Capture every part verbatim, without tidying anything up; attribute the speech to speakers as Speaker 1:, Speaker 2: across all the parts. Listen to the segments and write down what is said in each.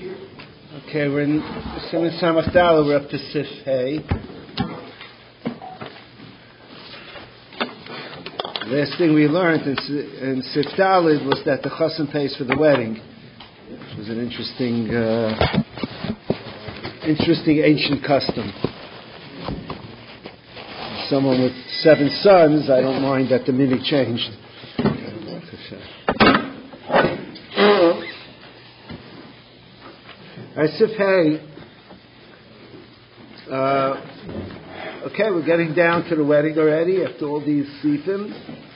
Speaker 1: Okay, we're in Siman Samach Daled, we're up to Sif Hey. The last thing we learned in, in Sif Daled was that the chassan pays for the wedding, which was an interesting, uh, interesting ancient custom. Someone with seven sons, I don't mind that the minhag changed. I Sif Hey. Uh, okay, we're getting down to the wedding already after all these sifim.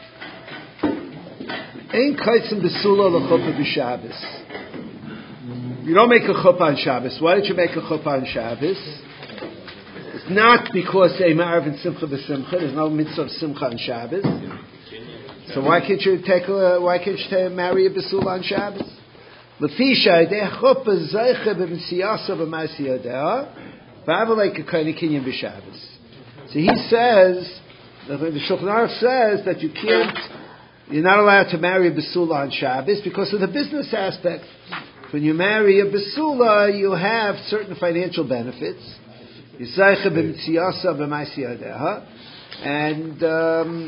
Speaker 1: Ein kaitzim besula l'chuppah b'Shabbos. You don't make a chuppah on Shabbos. Why don't you make a chuppah on Shabbos? It's not because a ma'arv and simcha b'simcha. There's no mitzvah of simcha on Shabbos. So why can't you take a, why can't you take, marry a besula on Shabbos? Lefisha de chuppah zeiche b'msiyasa b'masiyadeh b'avalei k'kayni kinyan b'Shabbos. So he says, the Shulchan Aruch says that you can't, you're not allowed to marry a besula on Shabbos because of the business aspect. When you marry a besula, you have certain financial benefits. Yisaycha b'mtziasa b'masiyadeh, and um,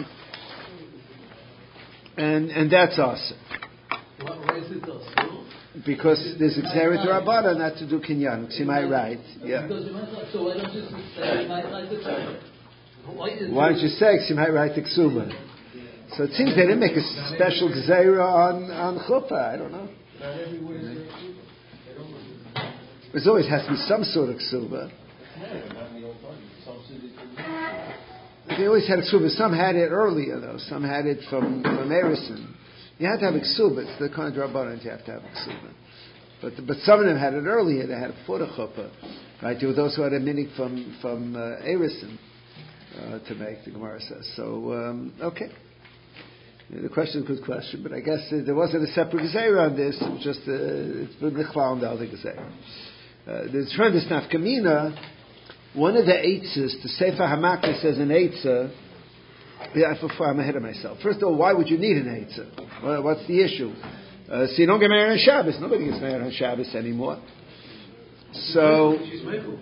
Speaker 1: and and that's awesome.
Speaker 2: Why is it awesome?
Speaker 1: Because there's a Gzeret Rabbana not to do kinyan. Am I right? Yeah.
Speaker 2: So why don't you say
Speaker 1: Why don't you say Simai right to Ksuba? So it seems they didn't make a special Gzera on on Chuppah. I don't know. There always has to be some sort of Ksuba. They always had a Ksuba. Some had it earlier though. Some had it from from Erison. You had to have a ksuba. It's the kind of rabbanon you have to have a ksuba. But but some of them had it earlier. They had it before the chuppah, right? There were those who had a minhag from from uh, Erison uh, to make. The Gemara says so. Um, okay, yeah, the question is a good question, but I guess uh, there wasn't a separate gezerah on this. It was just uh, it's been nichval on the other gezerah. Uh, there's tremendous nafkamina. One of the eitzes, the Sefer Hamakli says an eitzah. Yeah, I'm ahead of myself. First of all, why would you need an eitzah? Well, what's the issue? Uh, so you don't get married on Shabbos. Nobody gets married on Shabbos anymore. So he's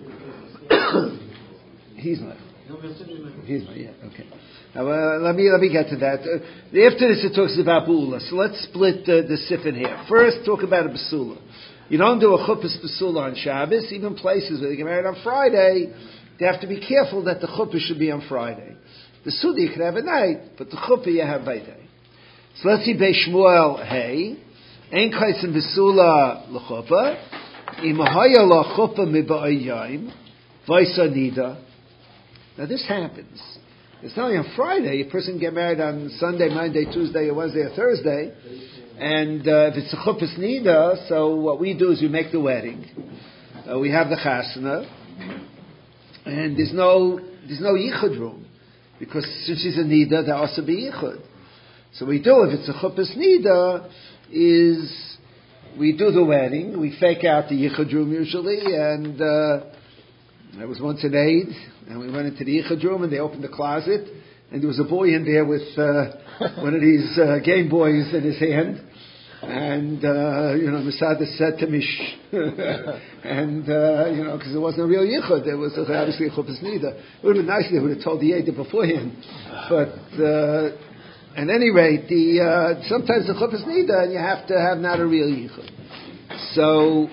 Speaker 1: not. He's not. Yeah. Okay. Now, uh, let me let me get to that. Uh, after this, it talks about B'ula. So let's split uh, the sif in here. First, talk about a Basula. You don't do a chuppah Basula on Shabbos. Even places where they get married on Friday, they have to be careful that the chuppah should be on Friday. The Suda you can have at night, but the Chuppah you have by day. So let's see Beis Shmuel, hey, Ein Kaisim Besula L'Chuppah, Im Haya L'Chuppah Miba'ayim, Vaisa Nida. Now this happens. It's not only on Friday, a person can get married on Sunday, Monday, Tuesday, or Wednesday, or Thursday, and uh, if it's a Chuppah's Nida, so what we do is we make the wedding, uh, we have the Chasana, and there's no, there's no Yichud room. Because since she's a nida, there also be yichud. So we do, if it's a chuppah's nida, is we do the wedding, we fake out the yichud room usually, and uh, I was once an aide, and we went into the yichud room, and they opened the closet, and there was a boy in there with uh, one of these uh, Game Boys in his hand, and uh, you know, Masada said to me, shh. and uh, you know, because it wasn't a real yichud, there was obviously a chuppah's nida. It would have been nice if they would have told the aide beforehand. But uh, at any rate, the uh, sometimes the chuppah's nida, and you have to have not a real yichud. So,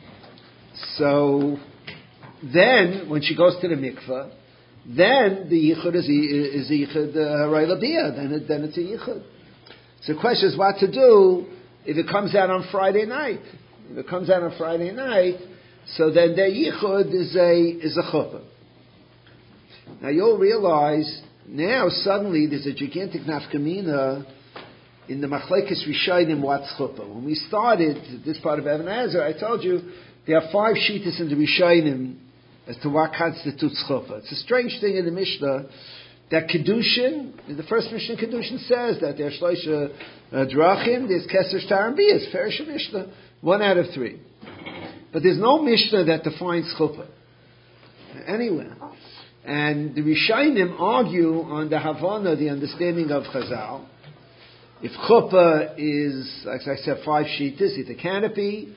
Speaker 1: so then when she goes to the mikveh, then the yichud is is yichud haray labiyah. Then it, then it's a yichud. So the question is what to do if it comes out on Friday night. If it comes out on Friday night, so then their yichud is a is a chuppah. Now you'll realize now suddenly there's a gigantic nafkamina in the machlekes rishonim what's chuppah. When we started this part of Even HaEzer, I told you there are five shittas in the rishonim as to what constitutes chuppah. It's a strange thing in the Mishnah that kedushin, the first Mishnah kedushin says that there's shloisha drachim, there's keser shtar and bias, ferish Mishnah, one out of three. But there's no Mishnah that defines chuppah anywhere. And the Rishonim argue on the Havana, the understanding of Chazal. If chuppah is, like I said, five shittas, it's a canopy,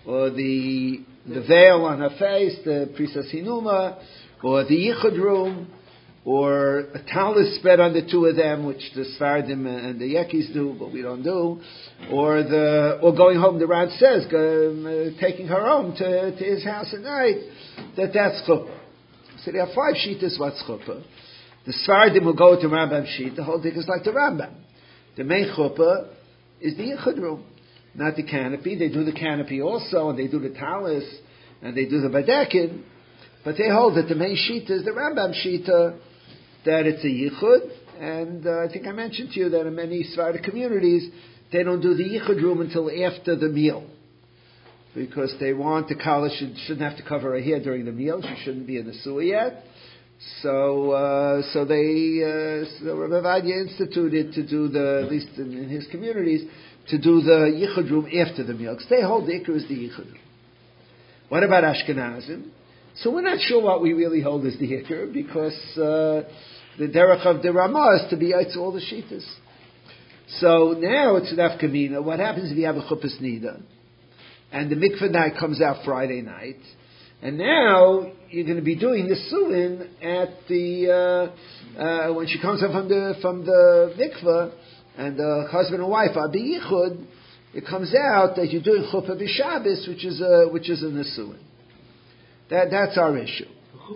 Speaker 1: or the the veil on her face, the Prisas Hinuma, or the Yichud room, or a talus spread on the two of them, which the Sfardim and the Yekis do, but we don't do, or the or going home. The Rad says um, uh, taking her home to, to his house at night. That that's chuppah. So there are five shitas. What's chuppah? The Sfardim will go to Rambam sheet. The whole thing is like the Rambam. The main chuppah is the Yichud room, not the canopy. They do the canopy also, and they do the talus, and they do the badekin. But they hold that the main shita is the Rambam shita, that it's a yichud, and uh, I think I mentioned to you that in many Sephardic communities, they don't do the yichud room until after the meal, because they want the kala should, shouldn't have to cover her hair during the meal. She shouldn't be in the sewer yet. So, uh, so they, uh, so Rabbi Vadia instituted to do the, at least in, in his communities, to do the yichud room after the meal, because they hold the ikr is the yichud room. What about Ashkenazim? So we're not sure what we really hold as the ikr, because uh, the derech of the Ramah is to be out to all the shitas. So now it's an afkamina. What happens if you have a chuppah nida, and the mikveh night comes out Friday night, and now you're going to be doing the suin at the uh, uh, when she comes up from the from the mikveh, and the husband and wife are biyichud. It comes out that you're doing chuppah b'Shabbos, which is a which is a nesuin. That that's our issue.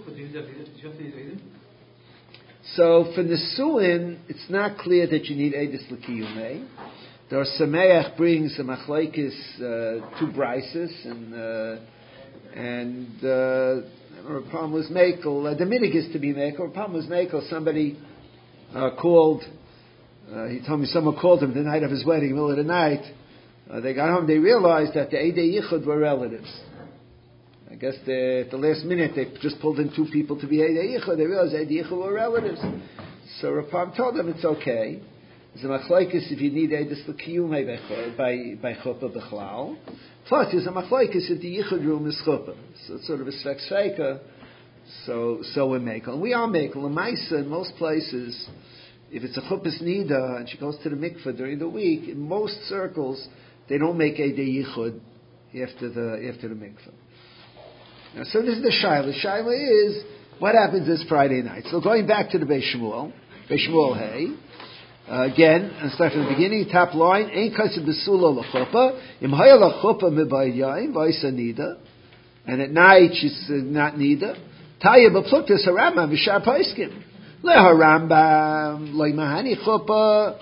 Speaker 1: So for nesuin, it's not clear that you need edus l'kiyumei. The Sameach brings a machlekes, uh, two brises, and uh, and uh, Rapam was mekel. Uh, the minig is to be mekel. Rapam was mekel. Somebody uh, called. Uh, he told me someone called him the night of his wedding, middle of the night. Uh, they got home. They realized that the Eidei Yichud were relatives. I guess they, at the last minute they just pulled in two people to be Eidei Yichud. They realized Eidei Yichud were relatives. So Rapam told them it's okay. It's a machlokes if you need Eidus l'kiyumei by by chuppah b'chlal. Plus, it's a machlokes if the Yichud room is chuppah. So it's sort of a svek sveika. So so we're mekel. And we are mekel. In Maisa, in most places, if it's a chuppah nida and she goes to the mikveh during the week, in most circles they don't make Eidei Yichud after the after the mikveh. Now, so this is the shaila. The shaila is what happens this Friday night. So going back to the Beis Shmuel, Beis Shmuel Hey. Uh, again, and start from the beginning, top line, Ein kaseh besula l'chuppah, im haya l'chuppah mibayid yain, v'isa nida, and at night she's uh, not nida, taya b'pluktas harambam v'shar paiskim, le harambam, le mahani chuppah,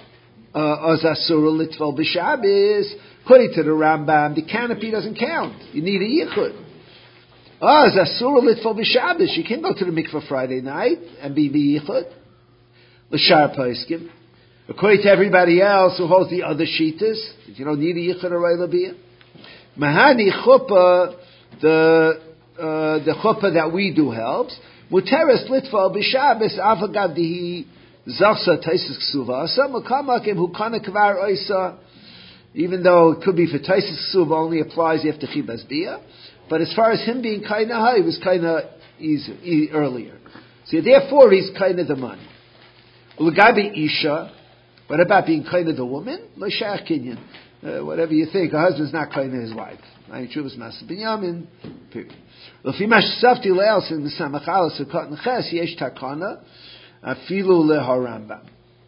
Speaker 1: az asura litval b'shabis, according to the Rambam, the canopy doesn't count, you need a yichud. Az asura litval b'shabis, you can't go to the mikveh Friday night and be b'yichud, l'shar paiskim. According to everybody else who holds the other shitas, you don't need a yichud or labiyah. Mahani chuppah, the uh, the chuppah that we do helps. Muteres litval b'Shabbos avagav dihi zachsa taisis ksuva. Some mukamakim who kana kvar oisa, even though it could be for taisis ksuva, only applies after chibas bia. But as far as him being kind of high, he was kind of easy e- earlier. So therefore, he's kind of the money. Ulagabi isha. What about being kind of the woman? Lo shayach kinyan. Uh, whatever you think, a husband's not kind of his wife. Ayin shuvas masa binyamin. Period. L'fi mash safti le'els in the samachalas of cotton ches yesh takana afilu leharambam.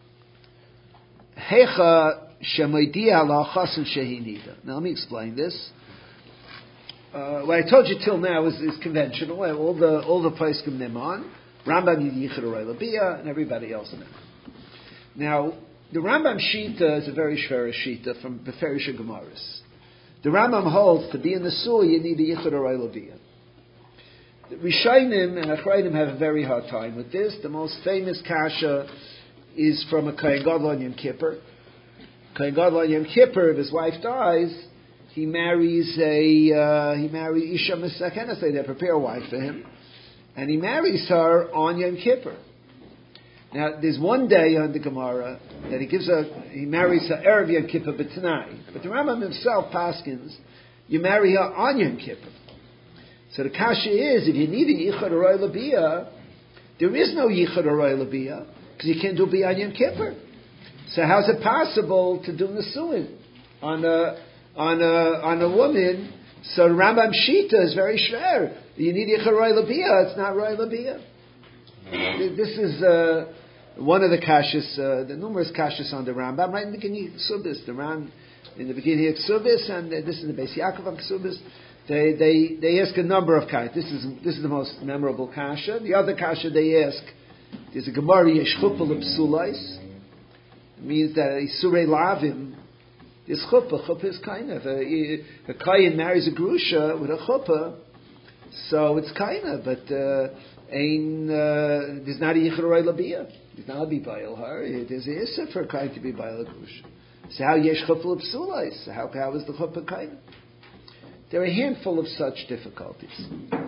Speaker 1: Hecha shemoidia la'achasim shehinida. Now let me explain this. Uh, what I told you till now is, is conventional. All the all the poskim neman, Rambam yichud or labiyah, and everybody else in it. Now, the Rambam Shita is a very shvera Shita from Beferish Gemaras. The Rambam holds to be in the Sur you need a Yichud or Eilabiyah. The Rishayim and Achrayim have a very hard time with this. The most famous kasha is from a Kohen Gadol on Yom Kippur. Kohen Gadol on Yom Kippur, if his wife dies, he marries a uh, he marries Isha Misakenes. They prepare a wife for him, and he marries her on Yom Kippur. Now, there's one day on the Gemara that he gives a, he marries her Erev Yom Kippur b'Tanai. But the Rambam himself paskins, you marry her on Yom Kippur. So the kasha is, if you need a Yichud or Oy Labiyah, there is no Yichud or Oy Labiyah, because you can't do B'Yan Yom Kippur. So how's it possible to do Nesuin on a, on a, on a woman So the Rambam Shita is very shver. You need Yichud Roy Labia. It's not Roy Labia. This is uh, one of the kashas, uh, the numerous kashas on the Rambam, right in the beginning of Ksubis. The Ram in the beginning of Ksubis, and uh, this is the Beis Yaakov on Ksubis. They they they ask a number of kashas. This is this is the most memorable kasha. The other kasha they ask is a Gemara Yesh Chuppah L'Psulais. It means that Isurei Lavim is chuppah. Chuppah is kind of a, a kayin marries a grusha with a chuppah, so it's kind of, but uh, ein uh, there's not a yichud roy labia. There's not a be bayil her. There's a issa for a kayin to be bayil a grusha. So how yesh chuppah l'psulais? How how is the chuppah kind? There are a handful of such difficulties.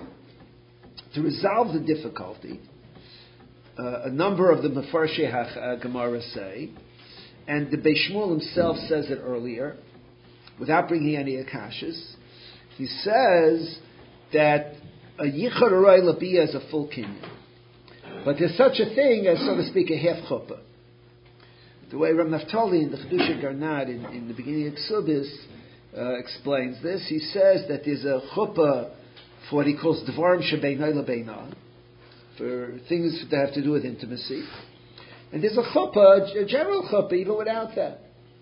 Speaker 1: To resolve the difficulty, uh, a number of the Mefarshei uh, Gemara say, and the Beis Shmuel himself says it earlier, without bringing any akashas. He says that a yichud roy labia is a full kinyan, but there's such a thing as, so to speak, a half chuppah. The way Rav Naftali in the Chedusha Garnad in, in the beginning of Ksubis uh, explains this, he says that there's a chuppah for what he calls dvarim shebeinai lebeinah, for things that have to do with intimacy. And there's a chuppah, a general chuppah, even without that.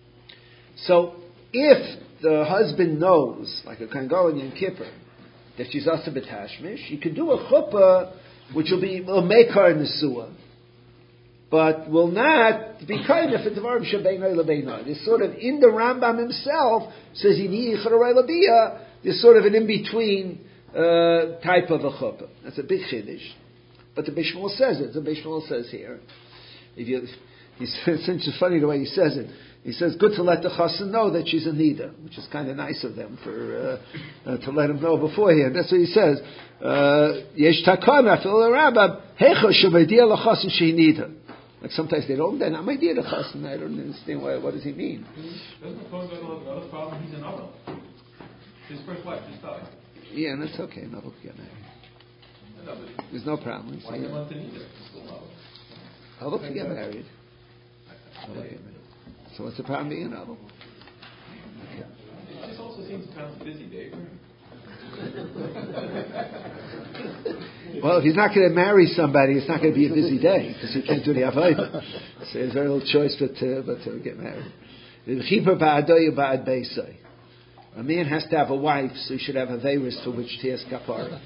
Speaker 1: So, if the husband knows, like a Kangal in Kippur, that she's asa b'tashmish, you can do a chuppah which will be, will make her nesua, but will not be kind of a dvarim shebeinai lebeinah. There's sort of, in the Rambam himself, says you need yichud roy labia, there's sort of an in-between uh, type of a chuppah. That's a big chiddush. But the Beis Shmuel says it. The Beis Shmuel says here, if you, he says, it's funny the way he says it. He says, good to let the chassan know that she's a nida, which is kind of nice of them for uh, uh, to let him know beforehand. That's what he says. Yesh takana fil Rambam hecha shemaidia lachassan she nida. Like sometimes they don't. They're not my dear chassan. I don't understand why. What does he mean?
Speaker 3: Doesn't the Kohen Gadol have another problem? He's an Abel. His first wife just died.
Speaker 1: Yeah, and that's okay. No, look, get married.
Speaker 3: No, but
Speaker 1: There's no problem.
Speaker 3: why do you want to need it?
Speaker 1: I'll look to get married. I'll look to get married. So what's the problem being an Abel?
Speaker 3: It just also seems kind of busy, Dave.
Speaker 1: Well, if he's not going to marry somebody, it's not going to be a busy day because he can't do the avodah. So there's very little choice but to, but to get married. A man has to have a wife, so he should have a veiris for which to ask kapara.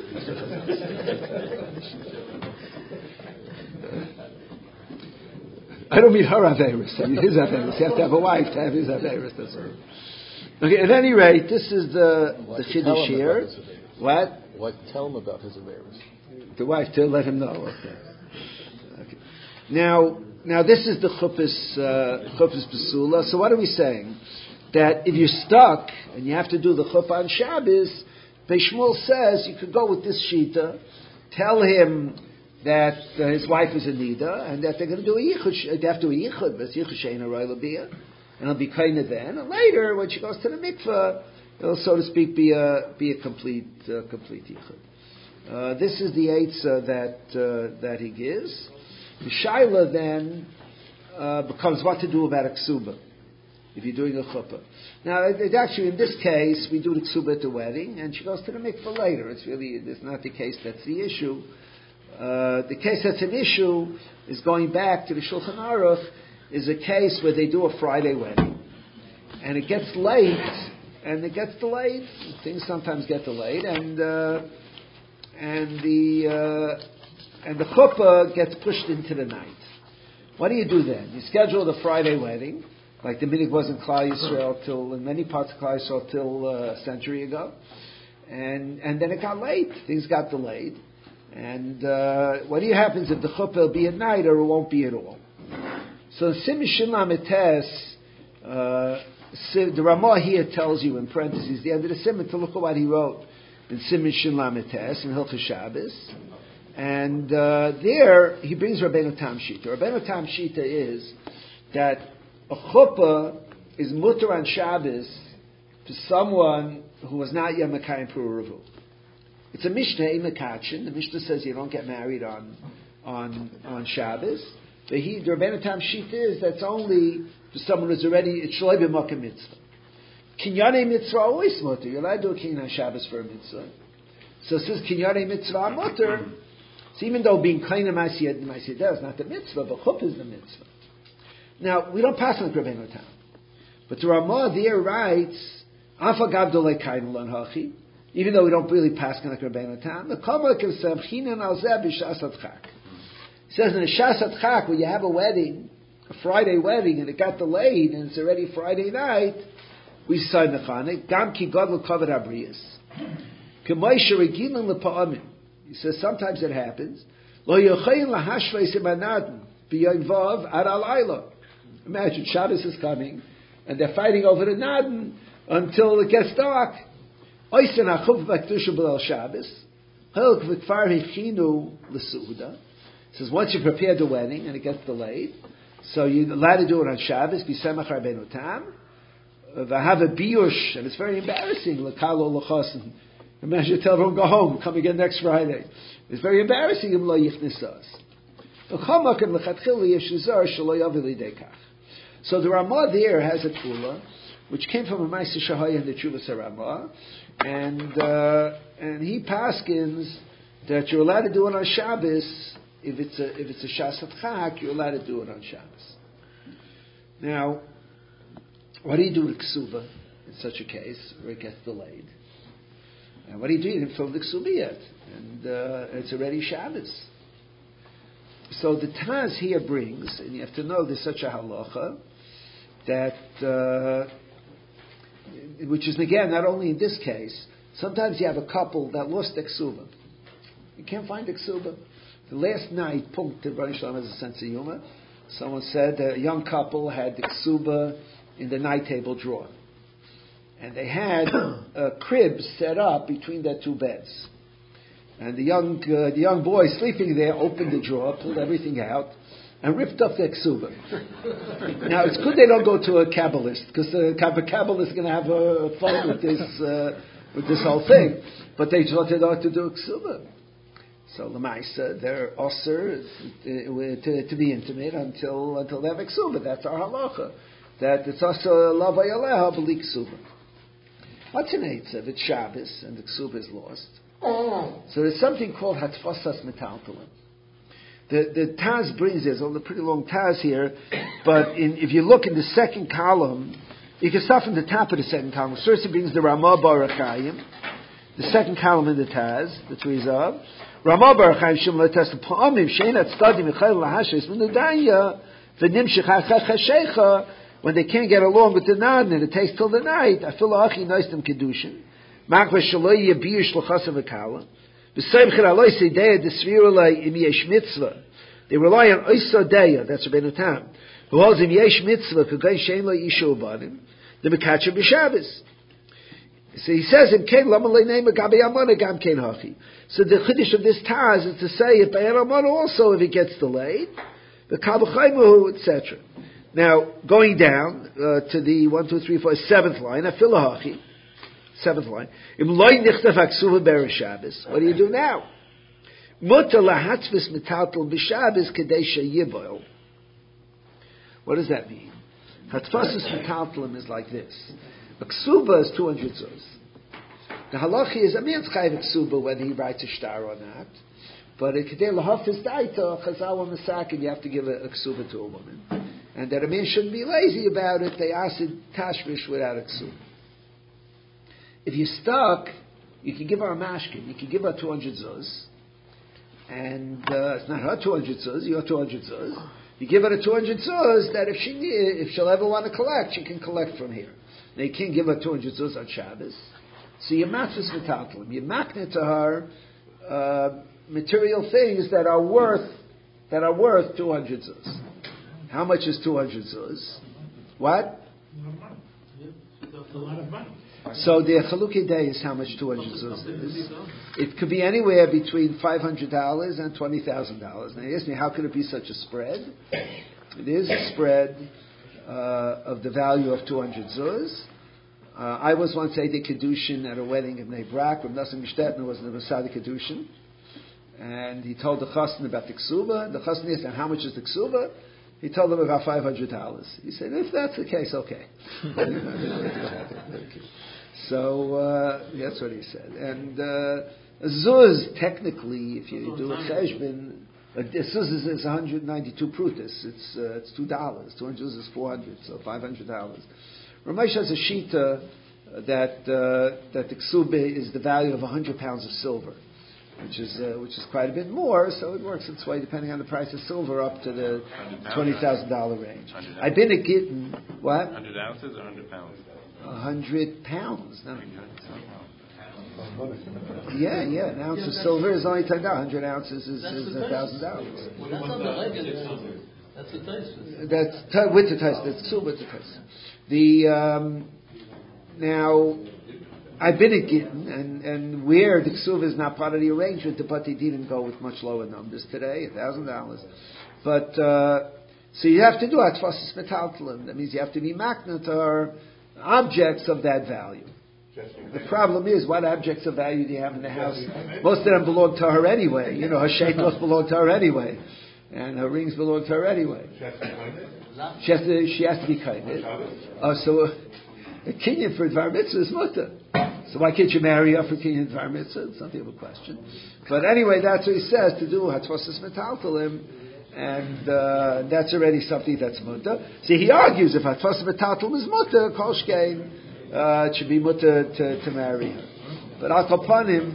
Speaker 1: I don't mean her Averis, I mean his Averis. You have to have a wife to have his Averis. That's all. Okay, at any rate, this is the, the Chiddush here. What?
Speaker 4: What? Tell him about his Averis.
Speaker 1: The wife to let him know. Okay. Okay. Now, now this is the Chuppis, uh, Chuppis Basula. So what are we saying? That if you're stuck and you have to do the Chuppah on Shabbos, Beis Shmuel says you could go with this Shita, tell him that uh, his wife is a nida, and that they're going to do a yichud. They have to do a yichud, but it's yichud she'ein roy labia, and it'll be kind of then. And later, when she goes to the mikveh, it'll, so to speak, be a be a complete uh, complete yichud. Uh, this is the eitzah that uh, that he gives. The shaila then uh, becomes what to do about a ksuba if you're doing a chuppah. Now, it, it actually, in this case, we do the ksuba at the wedding, and she goes to the mikveh later. It's really, it's not the case that's the issue. Uh, the case that's an issue is going back to the Shulchan Aruch, is a case where they do a Friday wedding. And it gets late, and it gets delayed. Things sometimes get delayed, and uh, and the uh, and the chuppah gets pushed into the night. What do you do then? You schedule the Friday wedding, like the minig was in Klal Yisrael till, in many parts of Klal Yisrael till uh, a century ago. And and then it got late. Things got delayed. And uh, what happens if the chuppah will be at night or it won't be at all? So Siman Shin Lamed Tes, uh the Ramah here tells you in parentheses, the end of the Siman, to look at what he wrote in Siman Shin Lamed Tes in Hilchos Shabbos. And uh, there he brings Rabbeinu Tam Shita. Rabbeinu Tam Shita is that a chuppah is mutter on Shabbos to someone who was not yet Mekayim Puravu. It's a Mishnah, a Mekachin. The Mishnah says you don't get married on on on Shabbos. But he, the Rabbeinu Tam Shita is that's only to someone who's already, it's Shalei B'Makom Mitzvah. Kinyane mitzvah always mutter. You're allowed to do a kinyan on Shabbos for a mitzvah. So it says Kinyane mitzvah mutter. So even though being kind of Masiyah is not the mitzvah, but chuppah is the mitzvah. Now, we don't pass on Rabbeinu Tam. But the Ramah there writes, Afa Gabdolei Kain Lan Hachi, even though we don't really pass on Rabbeinu Tam, the Kamak is Samchinan Al Zeh B'Shas Chak. It says in a Shas Chak, where you have a wedding, a Friday wedding, and it got delayed, and it's already Friday night, we say Mechanik, Gam Ki Godel Kavod Abriyas. K'moishe Regilan L'Pa'amim. He says sometimes it happens. Lo Yochayin Lahashvei Simanadin B'Yom Vav Ad Alayla. Imagine Shabbos is coming, and they're fighting over the Naden until it gets dark. Oysen Achuv B'Kedusha B'Lel Shabbos. Hilk V'Kfar Hechinu L'Suda. Says once you prepare the wedding and it gets delayed, so you're allowed to do it on Shabbos. B'Semach Rabbeinu Tam. V'Hav a Biyush, and it's very embarrassing. L'Kalo L'Chosin. Imagine you tell everyone go home, come again next Friday. It's very embarrassing. Im Lo Yichnisas. So the Ramah there has a tula, which came from a Ma'aseh Shahaya in the Tshuvas Ramah, and uh, and he paskins that you're allowed to do it on Shabbos if it's a if it's a Shas Chak, you're allowed to do it on Shabbos. Now, what do you do with Ksuba in such a case where it gets delayed? And what do you do? You didn't fill the Ksuba yet, and uh, it's already Shabbos. So the Taz here brings, and you have to know there's such a halacha, that, uh, which is again, not only in this case, sometimes you have a couple that lost the ksuba. You can't find the ksuba. The last night, punkt, the Baruch Shalom has a sense of humor, someone said a young couple had the ksuba in the night table drawer. And they had a crib set up between their two beds. And the young uh, the young boy sleeping there opened the drawer, pulled everything out, and ripped up the ksuba. Now it's good they don't go to a Kabbalist, because the Kabbalist is going to have uh, fun with this uh, with this whole thing. But they thought they ought to do ksuba. So Lamaisa, they're osir uh, to, to be intimate until until they have ksuba. That's our halacha. That it's also lavay aleha b'li ksuba. What's an eitzav? It's Shabbos and the ksuba is lost. So there's something called Hatfasas Metaltalim. The the Taz brings this, on the pretty long Taz here, but in, if you look in the second column, you can start from the top of the second column. First it brings the Ramah Barachayim, the second column in the Taz, the Trizah. Ramah Barachayim Shem Letes Pa'amim Sheinat Stadim Echayl Lahashes Menudanya V'Nimshech HaChashecha, when they can't get along with the Naden and it takes till the night, Afil Achi Noistem Kedushin. They rely on Oisadeya, that's Rabbeinu Tam, who holds im yesh mitzvah k'gay shein lo yishu abanim, the mekacher b'Shabbos. So he says in Ken lama le'nei magabi amana gam ken hachi. So the chiddush of this Taz is to say if by amana also if it gets delayed, the kabachaymuhu, et cetera. Now going down uh, to the one, two, three, four, seventh line, afilahachi. Seventh line. What do you do now? What does that mean? Hatfasas metaltalim is like this. A ksuba is two hundred zuz. The halacha is a man's chayiv ksuba whether he writes a shtar or not. But a kedei lahafis daita chazal on the sack and you have to give a, a ksuba to a woman. And that a man shouldn't be lazy about it. They asked tashmish without a ksuba. If you're stuck, you can give her a mashkin. You can give her two hundred zuz. And uh, it's not her two hundred zuz, your two hundred zuz. You give her a two hundred zuz that if she if she'll ever want to collect, she can collect from here. Now you can't give her two hundred zuz on Shabbos. So you're matfis metaltalim. You're makne to her uh, material things that are worth that are worth two hundred zuz. How much is two hundred zuz? What?
Speaker 3: That's a lot of money.
Speaker 1: So the Chalukei Day is how much two hundred zuz is. It could be anywhere between five hundred dollars and twenty thousand dollars. Now you ask me, how could it be such a spread? It is a spread uh, of the value of two hundred zuz. Uh, I was once a Kedushin at a wedding in Bnei Brak, when Nassim Shtetner was the Masada Kedushin. And he told the Chassan about the Ksuba. The Chassan asked him, how much is the Ksuba? He told him about five hundred dollars. He said, if that's the case, okay. So uh, that's what he said. And uh, zuz, technically, if you do a cheshbon, a zuz is, is one hundred ninety-two prutas. It's uh, it's two dollars. Two hundred is four hundred, so five hundred dollars. Ramesh has a shita that uh, that the ksube is the value of one hundred pounds of silver, which is uh, which is quite a bit more. So it works its way depending on the price of silver up to the twenty thousand dollar range. I've been at Gittin. What?
Speaker 5: one hundred ounces or one hundred pounds?
Speaker 1: A hundred pounds. No. Yeah, yeah. An ounce of silver is only ten dollars. Hundred ounces is a thousand dollars.
Speaker 2: That's not the regular. That's the taste.
Speaker 1: That's t- with the taste. That's two with the taste. The um, now, I've been at Gittin, and and where the ksuv is not part of the arrangement, the Bati didn't go with much lower numbers today, a thousand dollars. But uh, so you have to do atfasis metaltalim. That means you have to be maknat or objects of that value. The problem is, what objects of value do you have in the house? Most of them belong to her anyway. You know, her shekels belong to her anyway, and her rings belong to her anyway. She has to, she has to be kind. Oh, so a kinyan for Dvar Mitzvah is mutter. So why can't you marry her for kinyan Dvar Mitzvah? It's something of a question. But anyway, that's what he says to do hatfosas metaltalim. And uh, that's already something that's mutter. See, he argues if hatfas metaltal is mutter, kol shkein, uh, it should be mutter to, to marry her. But al kapanim,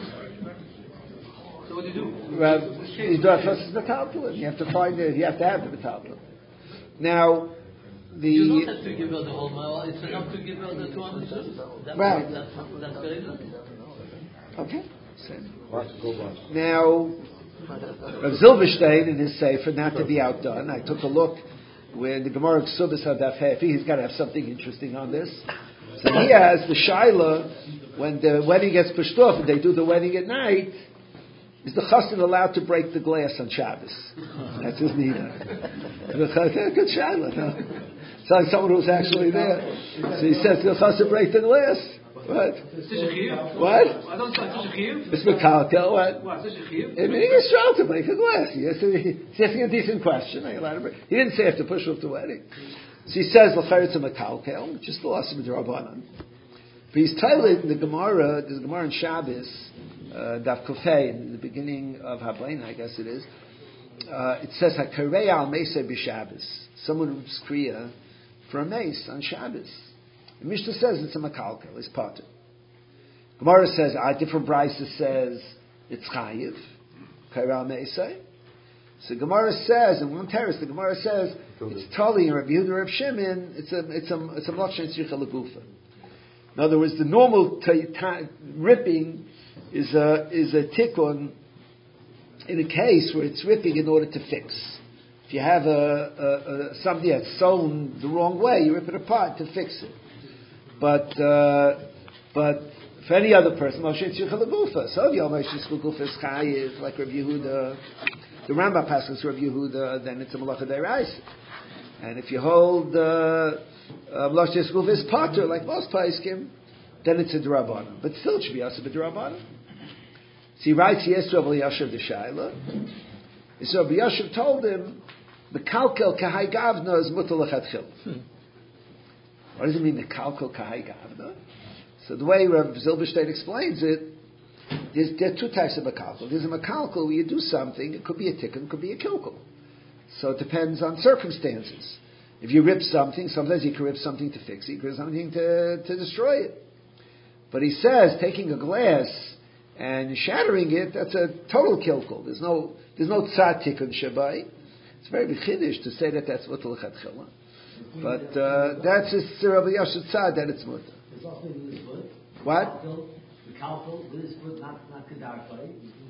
Speaker 2: So what do you do?
Speaker 1: Rav, you do hatfas metaltal. You have to find it. You have to have the metaltal. Now, the
Speaker 2: You don't have to give her the whole mile. It's enough to give her the two hundred shekels. That's
Speaker 1: right.
Speaker 2: That's, that's very good.
Speaker 1: Okay. Same. Now. Rav Zilberstein in his Sefer, not to be outdone, I took a look when the Gemara Ksubas had that Hefi, he's got to have something interesting on this. So he has the Shaila, when the wedding gets pushed off and they do the wedding at night, is the chassan allowed to break the glass on Shabbos? That's his nida. Good Shaila, no? It's like someone who's actually there. So he says, the chassan break the glass. What? What?
Speaker 3: I don't say it's a chiyuv.
Speaker 1: It's Mekalkel. What?
Speaker 3: What? It's a chiyuv.
Speaker 1: I mean, he's trying to break a glass. He's asking a decent question. He didn't say have to push off the wedding. So he says, L'chayr to Mekalkel, which is still awesome D'Rabbanan. But he's titled in the Gemara, there's a Gemara in Shabbos, uh, Daf Kofei, in the beginning of Hablein, I guess it is. Uh, it says, HaKarei al Meisei b'Shabbos. Someone who's Kriya for a mace on Shabbos. The Mishnah says it's a makalkel, it's potter. Gemara says, a different Brisa says it's chayiv, kairal meisai. So Gemara says, in one terrace, the Gemara says it's tali and Rabbi Yehuda, Rabbi Shimon. It's a it's a it's a mlachshen tzricha legufa. In other words, the normal t- t- ripping is a is a tikkun in a case where it's ripping in order to fix. If you have a, a, a something that's sewn the wrong way, you rip it apart to fix it. But uh, but for any other person, Moshe Tzricha Legufa. So if you Moshe Tzricha Legufa is chayiv, like Rabbi Yehuda, the Rambam passes Rabbi Yehuda, then it's a malacha deraisa. And if you hold uh, Moshe Tzricha Legufa is potter, like most paiskim, then it's a d'Rabbanan. But still, it should be also a d'Rabbanan. So he writes, he asked Rabbi Yashav the Shaila. So Rabbi Yashav told him, the kalkel kahai gavna is mutal lechatchil. What does it mean, the kalkal kahai gavna? So the way Rav Zilberstein explains it, there's, there are two types of makalkal. There's a makalkal where you do something, it could be a tikkun, it could be a kilkal. So it depends on circumstances. If you rip something, sometimes you can rip something to fix it, you can rip something to, to destroy it. But he says, taking a glass and shattering it, that's a total kilkal. There's no, there's no tzad tikkun shabai. It's very b'chiddush to say that that's mutal lechatchila. But uh, that's his Rabbi Yashav tzad that it's mutal.
Speaker 6: It's also with his foot.
Speaker 1: What?
Speaker 6: The kalkal with his foot, not not kedarkai.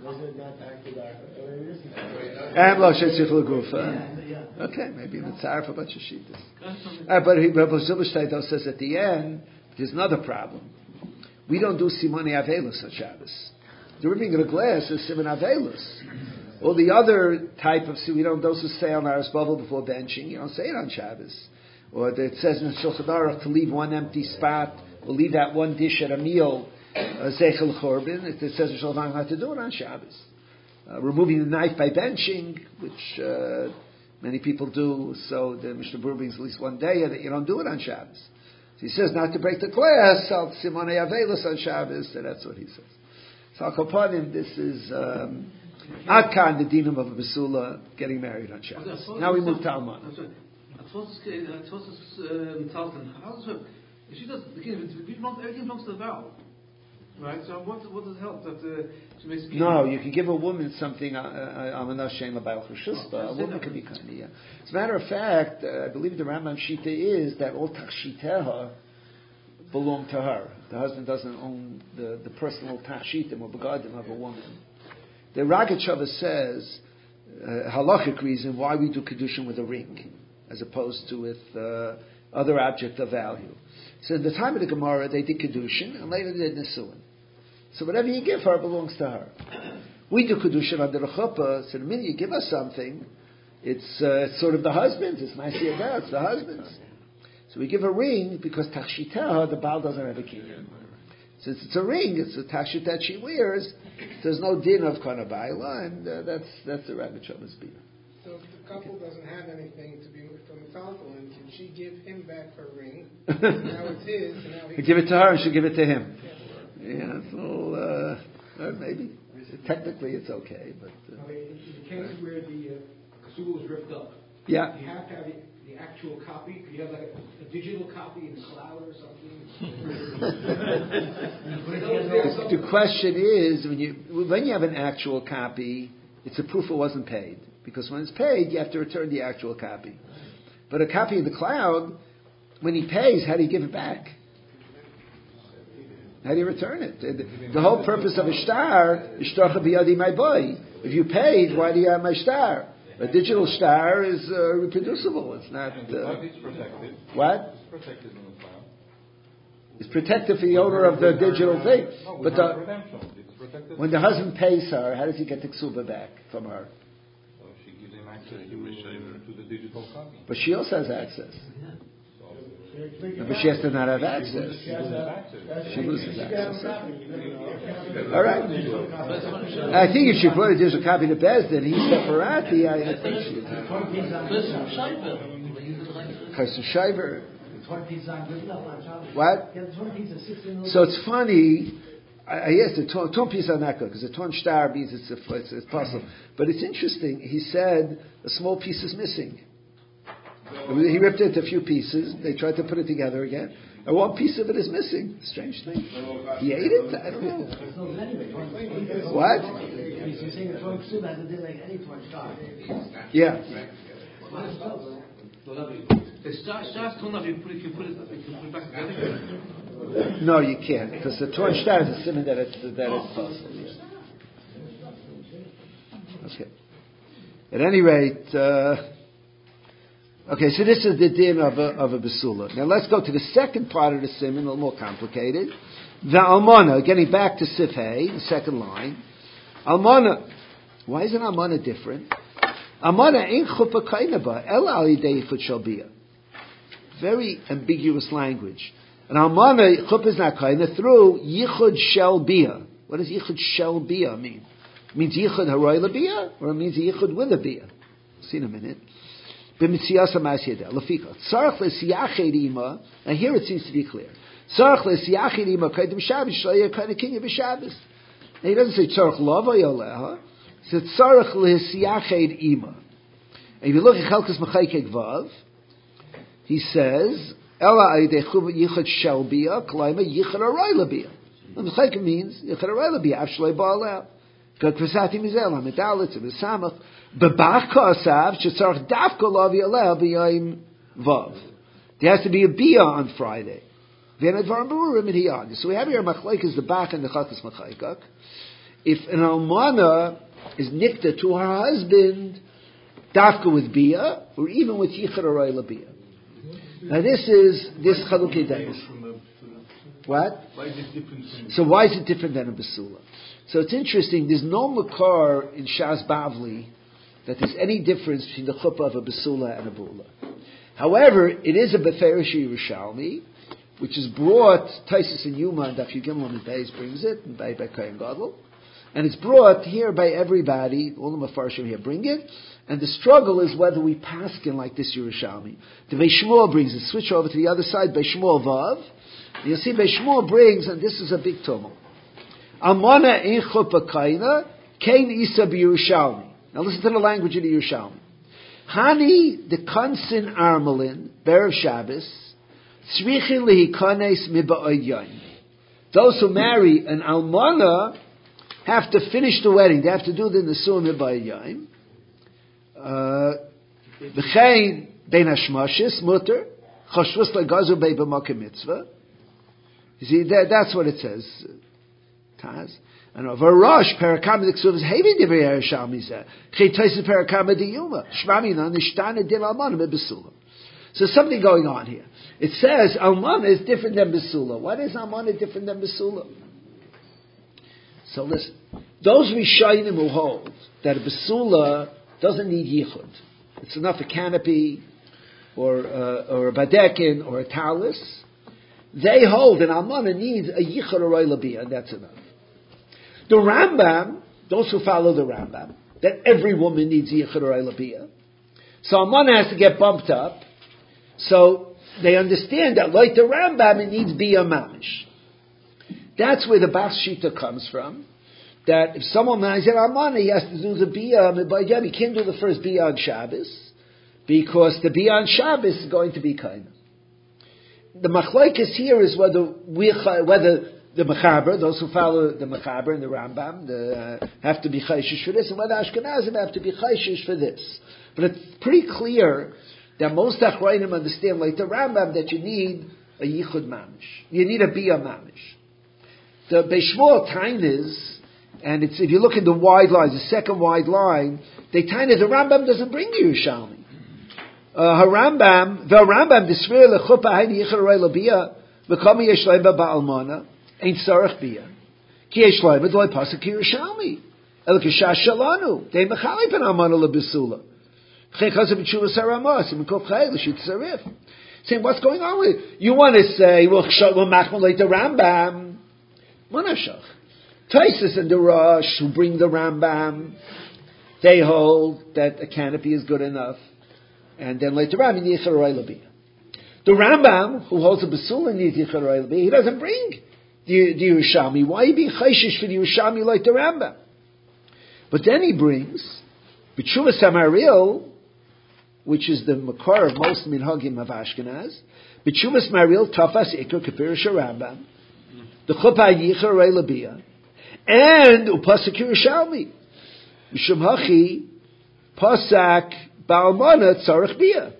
Speaker 1: And lo shetzich legufa. Okay, maybe the tzar for a bunch of shittas. Uh, but he, Rabbi Zilberstein though says at the end there's another problem. We don't do simoni avelus on Shabbos. The ripping of the glass is simon avelus. Or the other type of, we don't, those who say on Aris Bubble before benching, you don't say it on Shabbos. Or it says in Shulchan Aruch to leave one empty spot, or leave that one dish at a meal, Zeichel Chorban. It says in Shulchan Aruch not to do it on Shabbos. Uh, removing the knife by benching, which uh, Many people do, so the Mishnah Berurah brings at least one day that you don't do it on Shabbos. So he says not to break the glass, al simonei avelos on Shabbos, so that's what he says. So I'll upon him, this is um, Adkan, the dinam of a Basula, getting married on Shabbos. Now we move to Alman.
Speaker 3: If she does, everything belongs to the vow. Right, so what what does it help that uh, she makes?
Speaker 1: No, you can give a woman something. Amana shema ba'al chushusta. A woman can be kind of, yeah. As a matter of fact, uh, I believe the Rambam Shita is that all tachshiteha belong to her. The husband doesn't own the, the personal tachshitim or begadim of a woman. The Rogatchover says uh, halachic reason why we do kedushin with a ring as opposed to with uh, other object of value. So in the time of the Gemara, they did kedushin and later they did nisuin. So whatever you give her belongs to her. We do kedushin under the chuppah. So the minute you give us something, it's, uh, it's sort of the husband's. It's nice to it's the husband's. So we give a ring because tachshitah, the Baal doesn't have a kinyan. Since it's a ring, it's a tachshit that she wears. There's no din of kanabayla, and uh, that's that's the Rabbi Choba's beer.
Speaker 5: So if the couple doesn't have anything to be from the Falcon, can she give him back her ring? Now it's his, and now he
Speaker 1: give it to her, and she'll give it to him. Yeah, so uh, uh, maybe technically it's okay, but uh,
Speaker 7: I mean, in the case where the uh, kasuba was ripped up,
Speaker 1: yeah,
Speaker 7: you have to have the, the actual copy. Could you have like a, a digital copy in the cloud or something?
Speaker 1: the, the question is when you when you have an actual copy, it's a proof it wasn't paid. Because when it's paid, you have to return the actual copy. But a copy in the cloud, when he pays, how do you give it back? How do you return it? The, the whole purpose of a star is shtacha biyadi my boy. If you paid, why do you have my star? A digital star is uh, reproducible. It's not. Uh,
Speaker 8: it's protected.
Speaker 1: What?
Speaker 8: It's protected in the cloud.
Speaker 1: It's protected for the owner of the digital thing.
Speaker 8: No,
Speaker 1: but the,
Speaker 8: redemption. It's protected.
Speaker 1: When the husband pays her, how does he get the ksuba back from her?
Speaker 8: To, to the digital copy.
Speaker 1: But she also has access. No, but she has to not have access. She loses access. All right. I think if she brought a digital copy to Bezdin, he's separati. I think she would. Chesed Shiver. What? So it's funny. I, yes, the ton piece on that because the ton star means it's a, it's, it's possible. But it's interesting. He said a small piece is missing. He ripped it into a few pieces. They tried to put it together again, and one piece of it is missing. Strange thing. He ate it. I don't know. What? Yeah. No, you can't, because the Torah star is a simon that it's that it's possible. Yeah. Okay. At any rate, uh, okay. So this is the din of a of a basula. Now let's go to the second part of the simon, a little more complicated. The almana. Getting back to sifhei, the second line. Almana. Why is an almana different? Almana ain't chuppah kainaba el al yidei yichud shalbia. Very ambiguous language. And almana chuppah is not kaina through yichud shel bia. What does yichud shel bia mean? It means yichud haroy labia, or it means yichud with a bia. See in a minute. B'mitzias hamas yedeh lefika tzarich lesiyached ima. Now here it seems to be clear. Tzarich lesiyached ima kaidem Shabbos shloya kaina kinya b'Shabbos. Now he doesn't say tzarich lava yoleha. He says tzarich lesiyached ima. And if you look at Chelkas Mechayek Vav, he says Ela Aydechub Yichud Shelbia Klaima Yichud Araylabia. And Mechayek means Yichud Araylabia Avshlei Baalel. God Krasati Mizel Hamidalitz Misamach Bebach Kasav Shetzarch Davka Lavi Aleh B'Yayim Vav. There has to be a bia on Friday. V'Enadvarim Berurim and Hiyan. So we have here Mechayek is the Bach and the Chelkas Mechayek. If an almana is nikta to her husband, dafka with bia, or even with yichud arayla bia. Now this is this chalukei dais. What?
Speaker 8: Why is it different?
Speaker 1: So why is it different than a basula? So it's interesting. There's no makar in Shas Bavli that there's any difference between the chuppah of a basula and a bula. However, it is a beferish Yerushalmi, which is brought Taisus and Yuma and Daf Yugimel and Beis brings it and by by Kohen Gadol. And it's brought here by everybody, all the Mefarshim here bring it, and the struggle is whether we paskin like this Yerushalmi. The Beis Shmuel brings it, switch over to the other side, Beis Shmuel Vav. You'll see Beis Shmuel brings, and this is a big tumult. Almana ein chuppah kaina, kein isa b'Yerushalmi. Now listen to the language of the Yerushalmi. Hani the konsin armelin, Berev Shabbos, tzrichin lehikanes miba'od yain. Those who marry an almana have to finish the wedding. They have to do the Nisuim Miba'od Yain. V'chein bein hashmashis mutter chashvus legazu bei b'makom mitzvah. You see, that, that's what it says. Taz. And v'rosh perakam d'ksuvas hevi divrei Yerushalmi zeh. Chei toises perakam d'yuma. Shmamina nishtana din almana mibesula. So something going on here. It says almana is different than besula. What is almana different than besula? So listen, those Rishonim who hold that a besula doesn't need yichud, it's enough a canopy, or uh, or a badekin, or a talus, they hold an almana needs a yichud or a labia, and that's enough. The Rambam, those who follow the Rambam, that every woman needs yichud or a labia, so almana has to get bumped up, so they understand that like the Rambam, it needs bia mamish. That's where the Bas Shita comes from. That if someone marries an almana, he has to do the bia mibayam. He can't do the first bia on Shabbos because the bia on Shabbos is going to be kind. The machlokes here is whether we whether the mechaber, those who follow the mechaber and the Rambam, the, uh, have to be chayshish for this, and whether Ashkenazim have to be chayshish for this. But it's pretty clear that most achrayim understand, like the Rambam, that you need a yichud mamish. You need a bia mamish. The Beis Shmuel time is, and it's, if you look at the wide lines, the second wide line, they time is the Rambam doesn't bring you Yerushalmi. Uh, Rambam, the Rambam, the Sfir lechuppah hayni yichar rei labia, v'kami yesh leim ba'almana, ain't sarach bia. Ki yesh leim b'doi pasuk Yerushalmi. El kishash shalanu, they mechalei pen almana lebisula. Chekhazav b'tshuva saramos, and mekov chayel, l'shit sarif. Saying, what's going on with you? You want to say, well, we'll machmal the Rambam. Monashach. Taisus and the Rosh, who bring the Rambam, they hold that a canopy is good enough. And then later on, you need Yichar Labia. The Rambam, who holds a Basula, needs Yichar Labia. He doesn't bring the, the Yerushalmi. Why you being chayshish for the Yerushalmi like the Rambam? But then he brings B'tshuva Samaril, which is the makar of most minhagim of Ashkenaz. B'tshuva Samaril, Tafas Iker Kapirish Rambam. The Chuppah Yichar Rei Labia, and Upasuk Yerushalmi. Mishum Hachi, Pasak Ba'almana Tzarech Bia.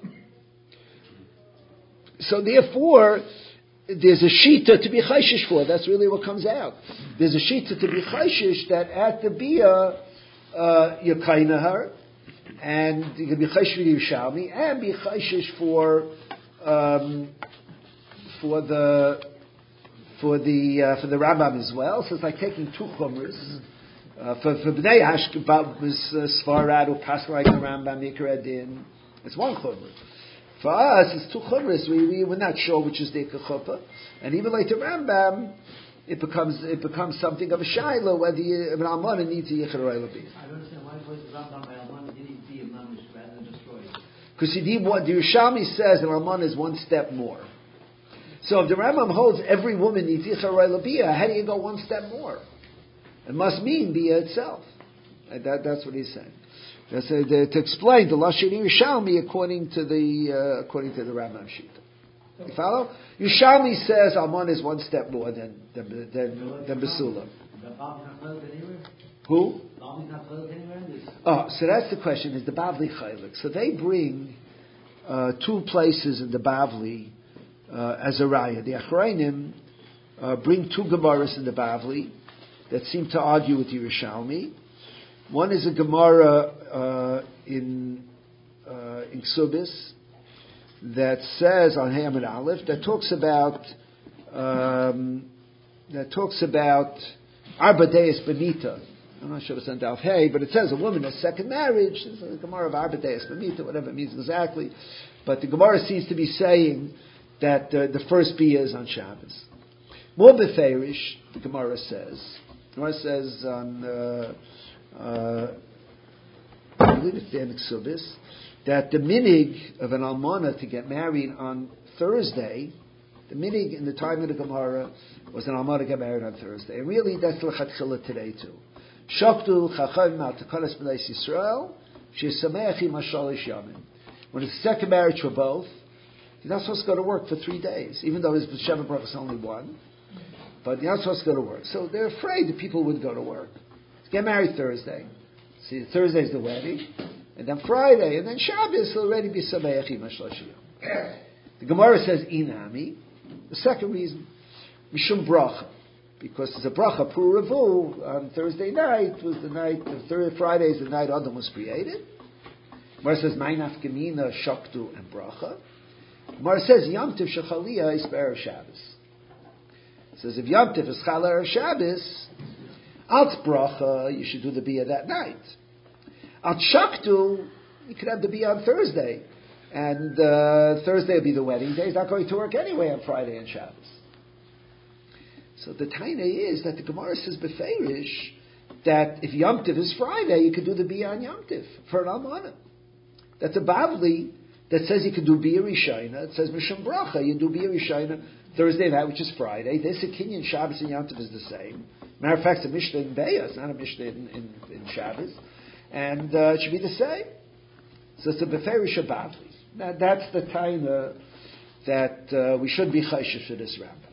Speaker 1: So therefore, there's a shita to be chayshish for. That's really what comes out. There's a shita to be chayshish that at the Bia, uh, you're kainahar, and you can be chayshish for Yerushalmi, and be chayshish for, um, for the, For the uh, for the Rambam as well, so it's like taking two chumras. Uh, for for Bnei Ashkenaz, Sfarad or Pasuk like the Rambam Mikra Din, it's one chumra. For us, it's two chumras. We, we we're not sure which is the chuppah, and even like the Rambam, it becomes it becomes something of a shaila whether you, an almana needs a yichar or labi.
Speaker 6: I don't understand why was the Rambam by almana didn't be a mamish rather than destroyed.
Speaker 1: Because the Yerushalmi says an almana is one step more. So if the Rambam holds every woman needs yichar labia, how do you go one step more? It must mean bia itself. And that, that's what he's saying. That's a, the, to explain the lashon Yerushalmi according to the uh, according to the Rambam Shita. You follow? Yerushalmi says almana is one step more than than than, than Basula. Who? Oh, so that's the question: is the Bavli chaylik? So they bring uh, two places in the Bavli. Uh, as a raya. The Achrayim uh, bring two Gemaras in the Bavli that seem to argue with Yerushalmi. One is a Gemara uh, in uh, in Ksubis that says on Hamid Aleph that talks about um, that talks about Arba Deis Benita. I'm not sure it's on Dalf Hey, but it says a woman has second marriage. It's a Gemara of Arba Deis Benita, whatever it means exactly. But the Gemara seems to be saying that uh, the first bia is on Shabbos. More beferish, the Gemara says, Gemara says on, uh, uh, I believe it's the Ksubis, that the minig of an almana to get married on Thursday, the minig in the time of the Gemara was an almana to get married on Thursday. And really, that's l'chatchila today too. Shoktu chachavim al tekanas b'nei Yisrael, she'sameach im hashalish yamin. When it's a second marriage for both, he's not supposed to go to work for three days, even though his Sheva Baruch is only one. But you're not supposed to go to work. So they're afraid that people would go to work. Get married Thursday. See, Thursday's the wedding. And then Friday. And then Shabbos will already be Sameach im hashalish yamin. The Gemara says, Inami. The second reason, Mishum Bracha. Because there's a bracha, Pur Revu, on Thursday night was the night, the third Friday is the night Adam was created. Gemara says, Mainaf Gemina, Shaktu, and Bracha. Gemara says, Yom Tiv Shechaliyah is Erev Shabbos. It says, if Yom Tiv is Chal Erev Shabbos, Alt Bracha, you should do the Biyah that night. Alt Shaktu, you could have the Biyah on Thursday. And uh, Thursday will be the wedding day. He's not going to work anyway on Friday and Shabbos. So the taina is that the Gemara says beferish that if Yom Tiv is Friday, you could do the Biyah on Yom Tiv for an almana. That's a Bavli that says you could do Biyah Rishayna. It says Mishum Bracha, you do Biyah Rishayna Thursday night, which is Friday. This Kinyan Shabbos and Yom Tiv is the same. Matter of fact, it's a Mishnah in Be'ah, it's not a Mishnah in, in, in Shabbos, and uh, it should be the same. So it's a beferish Bavli. Now that's the taina that uh, we should be chayshish for this Rambam.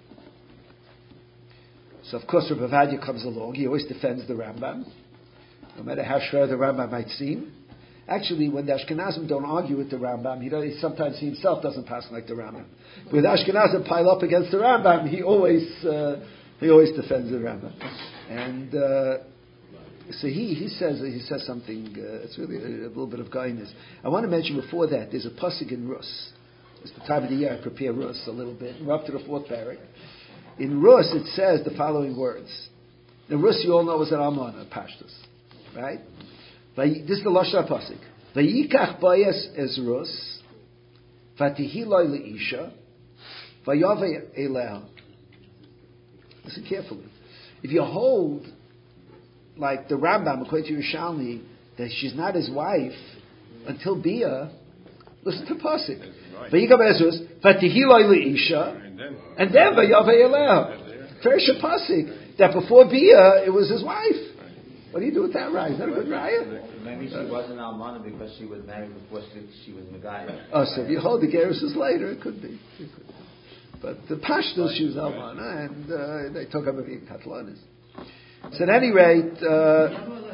Speaker 1: So of course Rabbi Avadia comes along. He always defends the Rambam, no matter how shver the Rambam might seem. Actually, when the Ashkenazim don't argue with the Rambam, he, he sometimes he himself doesn't pass like the Rambam. When the Ashkenazim pile up against the Rambam, he always uh, he always defends the Rambam. And uh, so he he says he says something. Uh, it's really a, a little bit of kindness. I want to mention before that there's a pasuk in Rus. It's the time of the year I prepare Rus a little bit. We're up to the fourth parak. In Rus, it says the following words. The Rus, you all know, is an almana, Pashtus, right? This is the Lashon HaPasuk. Vayikach bayas ez Rus, vatihi loy leisha, vayave eleha. Listen carefully. If you hold, like the Rambam, according to Yerushalmi, that she's not his wife until Biyah, listen to Pasuk. Vayikach bayas Rus, vatihi loy leisha, and then vayave eleha. Feresh Pasuk that before Biyah it was his wife. What do you do with that raya? Is that a good raya?
Speaker 6: Maybe she wasn't almana because she was married before she, she was Megayah.
Speaker 1: Oh, so if you hold the gerus is later, it could be. It could be. But the pashtus, she was almana, and uh, they talk about being katlanis. So at any rate, uh,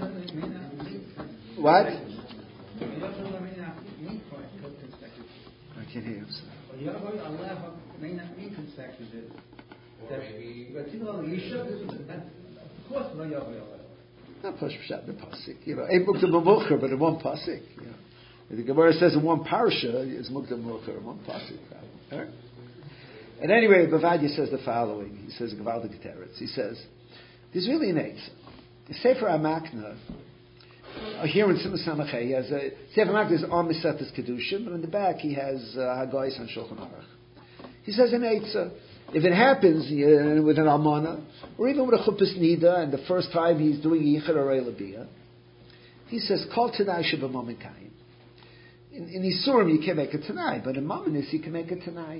Speaker 1: what? I can't hear you. Not push pshat the pasuk, you know. Ain't mukta b'mucher, but in one pasuk. You know, the Gemara says in one parasha is mukta b'mucher in one pasuk. Right? And anyway, Bavadia says the following. He says Gavaldik Teretz. He says there's really an eight. The Sefer Amakna. Uh, here in Simon Samachay, he has a Sefer Amakna is on Misatas Kedushim, but in the back he has uh, Hagais and Shulchan Aruch. He says an eitzah. If it happens uh, with an almana, or even with a chuppus nida, and the first time he's doing yichud or elabiyah, he says, "Kol tanai sheba mamin kain." In in isurim you can't make it tonight, but in maminis you can make it tonight.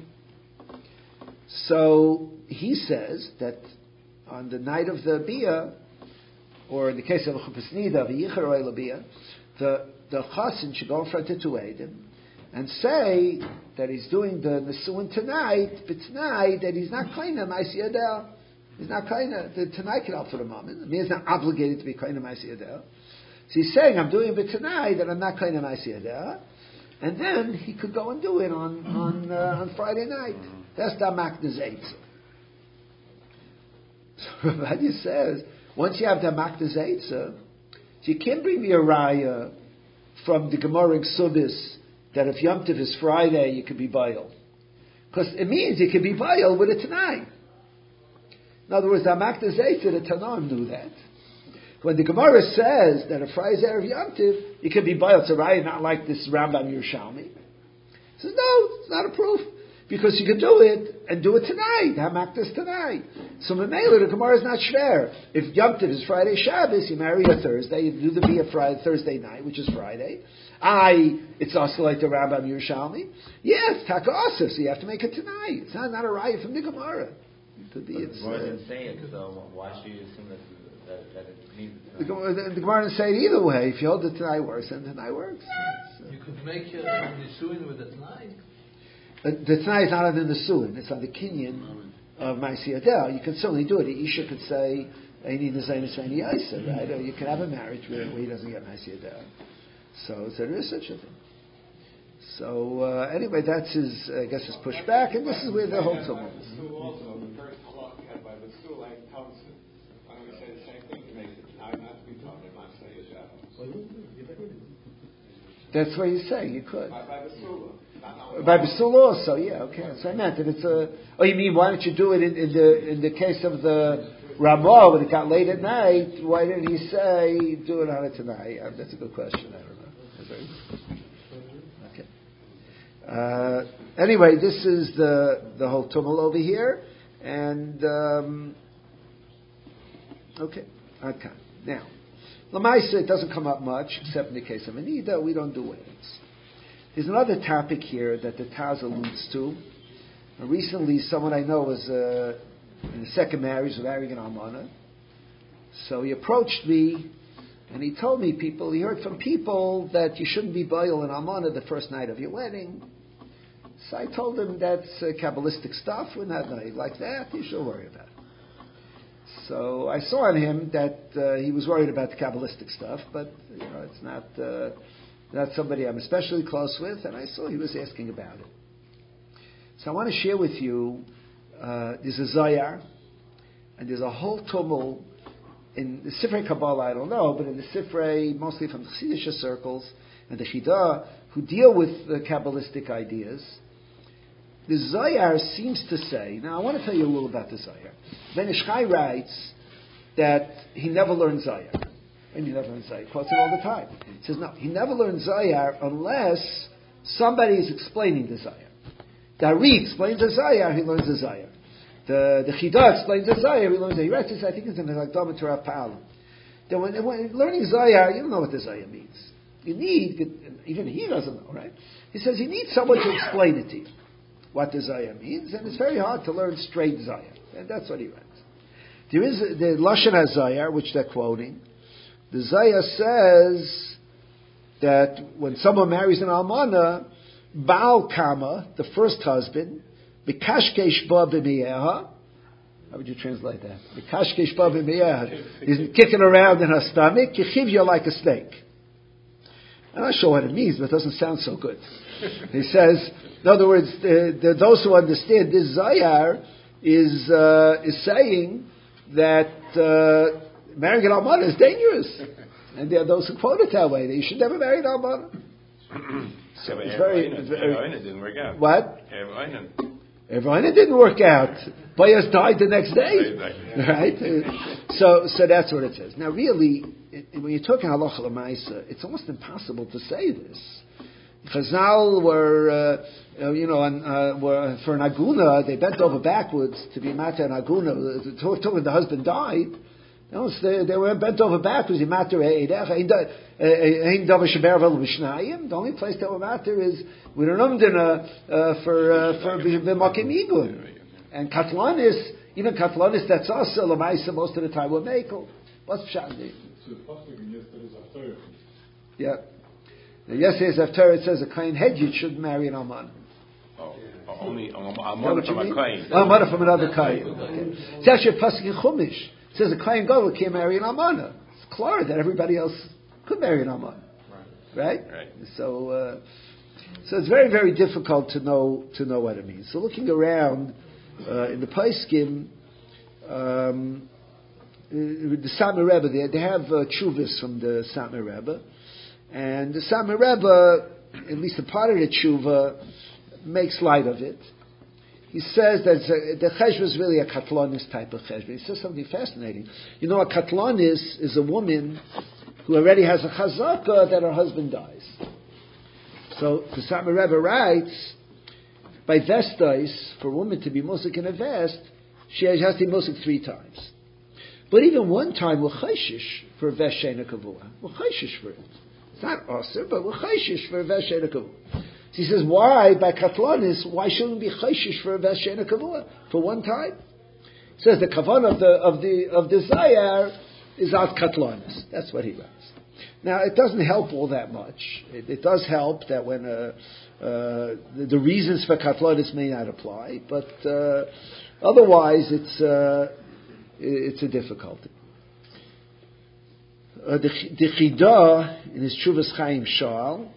Speaker 1: So he says that on the night of the biyah, or in the case of a chuppus nida, of a yichud or elabiyah, the the chassan should go in front of two eidim and say that he's doing the Nisuin tonight, but tonight that he's not kaina ma'aseh yadeh. He's not kaina. The tonight can help for the moment. I mean, he's not obligated to be kaina ma'aseh yadeh. So he's saying, I'm doing it tonight, that I'm not kaina ma'aseh yadeh. And then he could go and do it on on uh, on Friday night. That's the Makna's Eitzah. So Rabbi says, once you have the Makna's Eitzah, you can't bring me a raya from the Gemara in Ksubis that if Yom Tov is Friday, you could be bayil. Because it means you could be bayil with it tonight. In other words, the Amakta Zayta, the Tanaim knew that. When the Gemara says that a Friday is Erev Yom Tov, you could be bayil. It's a raya, not like this Rambam Yerushalmi. He says, no, it's not a proof. Because you could do it and do it tonight. Hamaktas tonight. So Memela, the Gemara is not shver. If Yom Tov is Friday Shabbos, you marry a Thursday, you do the Bia Friday, Thursday night, which is Friday. I, it's also like the Rambam Yerushalmi. Yes, Taka Asa, so you have to make it tonight. It's not, not a riot from the Gemara. To be, it's,
Speaker 9: the Gemara
Speaker 1: uh,
Speaker 9: didn't say it, so why should you assume that, that, that it needs it
Speaker 1: the, the, the Gemara didn't say it either way. If you hold it tonight works, then tonight works. So.
Speaker 2: You could make uh, the suin with it tonight.
Speaker 1: Uh, the tonight is not on the Nesuin, it's on the Kinyan of Ma'aseh Yadel. You can certainly do it. Isha could say, Eini Nezainus Ve'eni Yaisa, right? Or you can have a marriage where, where he doesn't get Ma'aseh Yadel. So, so there is such a thing. So, uh, anyway, that's his, I guess, his pushback, and this is where the whole tumult is.
Speaker 10: Also, the first halach we had by the stool, like Thompson. Why don't we say the same thing to make it not not to be taught in Ma'aseh Yadel?
Speaker 1: That's what you say, you could.
Speaker 10: By, by the stool.
Speaker 1: By Basul also, yeah, okay. That's what I meant. That it's a. Oh, you mean why don't you do it in, in the in the case of the Ramah when it got late at night? Why didn't he say do it on it tonight? Uh, that's a good question. I don't know. Okay. Uh, anyway, this is the the whole tumult over here, and um, okay, okay. Now, Lamaisa, it doesn't come up much except in the case of Anida. We don't do weddings. There's another topic here that the Taz alludes to. Uh, recently, someone I know was uh, in the second marriage, marrying an almana. So he approached me, and he told me people, he heard from people that you shouldn't be boil an almana the first night of your wedding. So I told him that's uh, Kabbalistic stuff. We're not like that. You should worry about it. So I saw on him that uh, he was worried about the Kabbalistic stuff, but you know, it's not... Uh, That's somebody I'm especially close with, and I saw he was asking about it. So I want to share with you, uh, there's a Zayar, and there's a whole tumult in the Sifrei Kabbalah, I don't know, but in the Sifrei, mostly from the Chassidish circles, and the Chidah, who deal with the Kabbalistic ideas. The Zayar seems to say, now I want to tell you a little about the Zayar. Ben Ish Chai writes that he never learned Zayar. And he never learns Zayar. He quotes it all the time. He says, no, he never learned Zayar unless somebody is explaining the Zayar. The Ari explains the Zayar, he learns the Zayar. The, the Chidah explains the Zayar, he learns the Zayar. He writes this, I think it's in the Hagdama to Rav Pa'alim. Then when, when learning Zayar, you don't know what the Zayar means. You need, even he doesn't know, right? He says you need someone to explain it to you, what the Zayar means, and it's very hard to learn straight Zayar. And that's what he writes. There is the Lashon HaZayar, which they're quoting. The Zayar says that when someone marries an almana, Baal Kama, the first husband, B'kashkesh ba b'miyeha. How would you translate that? B'kashkesh ba b'miyeha. He's kicking around in her stomach. Yechivya like a snake. I'm not sure what it means, but it doesn't sound so good. He says, in other words, the, the, those who understand this Zayar is uh, is saying that. Uh, Marrying an almana is dangerous, and there are those who quote it that way. That you should never marry an almana. So it's very, very.
Speaker 11: It didn't work out.
Speaker 1: What?
Speaker 11: Everyone
Speaker 1: didn't work out. Bayas died the next day, right? So, so that's what it says. Now, really, it, when you're talking halacha l'maisa, it's almost impossible to say this. Chazal were, uh, you know, on, uh, were for an aguna, they bent over backwards to be matter an aguna. Until the husband died. No, they, they were bent over backwards. The only place they were matter is with an umdina uh, for uh, for b'makim igun. And katlanis, even katlanis that's also lemaisa most of the time were mekel. What's pshat? Yeah. Now, yesterday's after it says a kain hedjit shouldn't marry an alman.
Speaker 11: Oh, only a mother from a kain.
Speaker 1: A mother from another kain. Okay. It's actually a pasuk in Chumash. It says a Kohen Gadol can't marry an almana. It's clear that everybody else could marry an almana, right? Right. right. So, uh, so it's very, very difficult to know to know what it means. So, looking around uh, in the Paiskim, um, the Satmar Rebbe, they, they have uh, tshuvas from the Satmar Rebbe, and the Satmar Rebbe, at least a part of the tshuva, makes light of it. He says that a, the cheshbon is really a katlonis type of cheshbon. He says something fascinating. You know, a katlonis is a woman who already has a chazaka that her husband dies. So the Satmar Rebbe writes, by vestais, for a woman to be musik in a vest, she has to be musik three times. But even one time, we're chayshish for a vest sheina kavua. We're chayshish for it. It's not osir, but we're chayshish for a vest sheina kavua. So he says, why, by katlanis, why shouldn't we be chayshish for a vest sheina kavua? For one time? He says the kavan of the, of the, of the zayar is at katlanis. That's what he writes. Now, it doesn't help all that much. It, it does help that when, uh, uh, the, the reasons for katlanis may not apply, but, uh, otherwise it's, uh, it's a difficulty. Uh, the, the Chida, in his Chuvas Chaim Shal,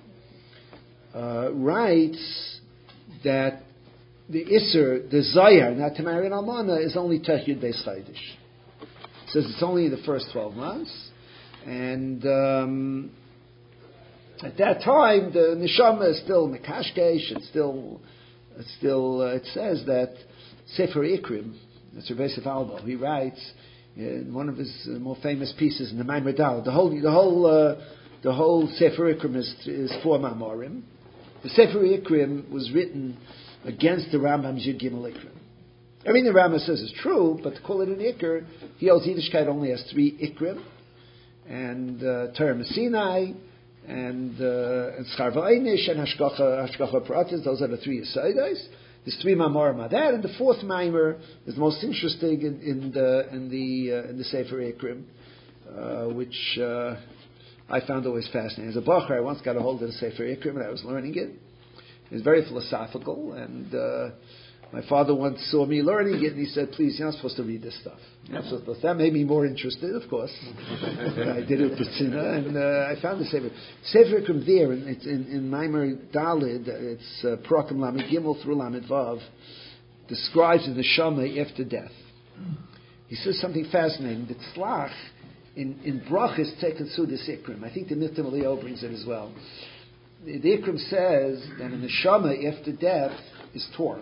Speaker 1: uh, writes that the Isser, the Zayar, not to marry an Almana, is only Techyud Beis Chaydish. It says it's only the first twelve months, and um, at that time, the Neshama is still Mekashkesh, it's still, it's still, uh, it says that Sefer Ikrim, that's Rebbe Yosef Albo, he writes in one of his uh, more famous pieces in the Maimer Dal, the whole, the whole, uh, the whole Sefer Ikrim is, is four Mamorim. The Sefer Ikrim was written against the Rambam's Yud Gimel Ikrim. Everything the Rambam says is true, but to call it an Ikr, he holds Yiddishkeit only has three Ikrim, and uh, Torah Sinai, and uh, and Schar V'Einish, and Hashgacha, Hashgacha Pratis, those are the three Yesodais. There's three Mamorim are there, and the fourth Maimer is the most interesting in, in the in the uh, in the Sefer Ikrim, uh, which uh, I found always fascinating. As a bacher, I once got a hold of the Sefer Ikrim, and I was learning it. It's very philosophical, and uh, my father once saw me learning it, and he said, "Please, you're not supposed to read this stuff." You're not supposed to. That made me more interested, of course. And I did it with Tzina, and uh, I found the Sefer Sefer Ikrim there, and it's in, in Maimer Dalid. It's uh, Prakim Lamed Gimel through Lamed Vav, describes the Neshama after death. He says something fascinating. The Tzlach in in Brachas taken through this Ikrim. I think the Niftim Elio brings it as well. The, the Ikrim says that a Neshama after death is torn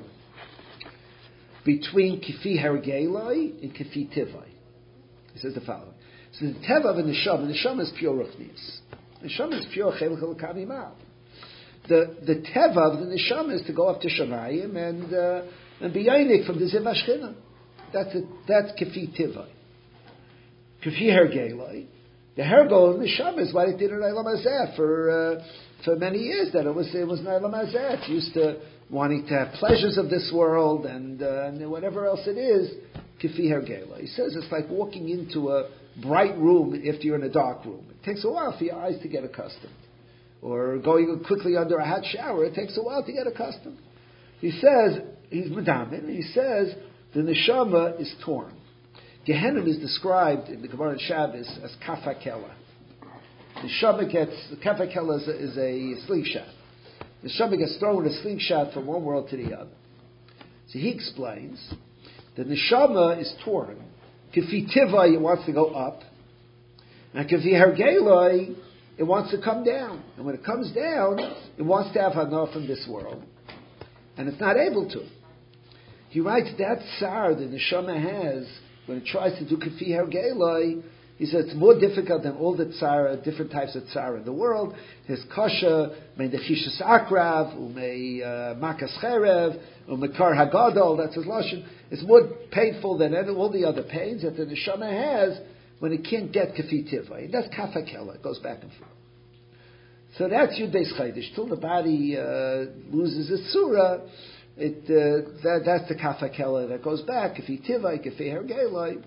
Speaker 1: between Kifi Hergelai and Kifi Tivai. He says the following. So the Teva of the Neshama, the Neshama is pure Ruchnius. The Neshama is pure Chelik Elokam Imal. The the Teva of the Neshama is to go up to Shamayim and uh, and be Yainik from the Ziv Ashchina. That's a, that's Kifi Tivai. Kifi Hergelai. The Hergol of the Neshama is what it did in Eilam Hazeh for uh, for many years. That it was it was in Eilam Hazeh. It used to wanting to have pleasures of this world and, uh, and whatever else it is, kifi hergela. He says it's like walking into a bright room after you're in a dark room. It takes a while for your eyes to get accustomed. Or going quickly under a hot shower, it takes a while to get accustomed. He says, he's Medamin, he says the neshama is torn. Gehenna is described in the Gemara in Shabbos as kafakela. The neshama gets, the kafakela is a, is a slingshot. The neshama gets thrown in a slingshot from one world to the other. So he explains that the neshama is torn. Kifi tivai, it wants to go up. And kifi hergelai, it wants to come down. And when it comes down, it wants to have hana from this world. And it's not able to. He writes that tsar the neshama has when it tries to do kifi hergelai. He says it's more difficult than all the tsar, different types of tsar in the world. There's kasha, may nechishas akrav, umay makas cherev, umekar hagadol. That's his lashon. It's more painful than all the other pains that the neshama has when it can't get kafi tivai. That's kafakela. It goes back and forth. So that's Yud Beis Chaydish. Till the body uh, loses its surah, it uh, that, that's the kafakela that goes back. Kafi tivai, kafi hergelai.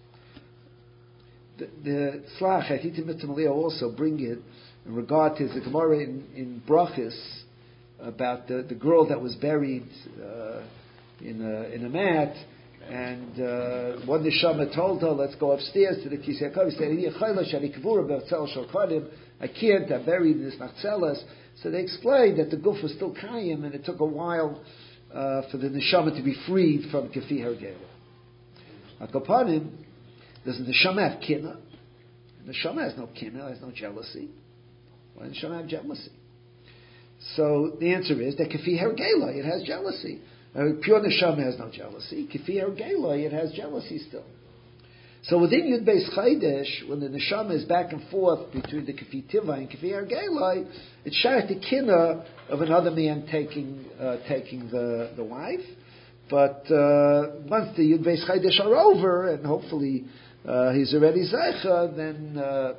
Speaker 1: The, the Slach, I think the Mitzvah also bring it in regard to the Gemara in, in Brachis about the, the girl that was buried uh, in a in a mat, and uh, one neshama told her, "Let's go upstairs to the Kisei HaKadosh." He said, "I can't. I'm buried in this Nachzelas." So they explained that the guf was still kayim, and it took a while uh, for the neshama to be freed from Kafi Hergela. Akapanim. Does the neshama have kina? The neshama has no kina, has no jealousy. Why does the neshama have jealousy? So the answer is that kifi hergela, it has jealousy. Uh, pure neshama has no jealousy. Kifi hergela, it has jealousy still. So within Yud Beis Chaydesh, when the neshama is back and forth between the Kefi Tiva and Kefi Argelai, it's shayach the kinna of another man taking uh, taking the, the wife. But uh, once the Yud Beis Chaydesh are over, and hopefully uh, he's already Zeicha, then uh,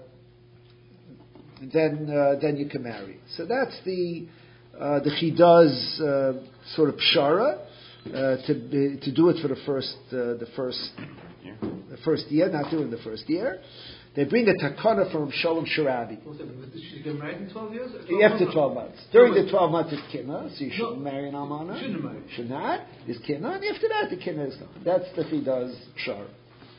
Speaker 1: then uh, then you can marry. So that's the uh, the Chida's uh, sort of pshara. Uh, to be, to do it for the first uh, the first the first year, not doing the first year. They bring a takana from Shalom Sharabi.
Speaker 3: Did she get married in twelve years?
Speaker 1: After twelve months. During the twelve months it's kinna, so you shouldn't
Speaker 3: no.
Speaker 1: marry an almana.
Speaker 3: Shouldn't marry.
Speaker 1: Should not. Is kinna, and after that the kinna is gone. That's the Chida's pshara.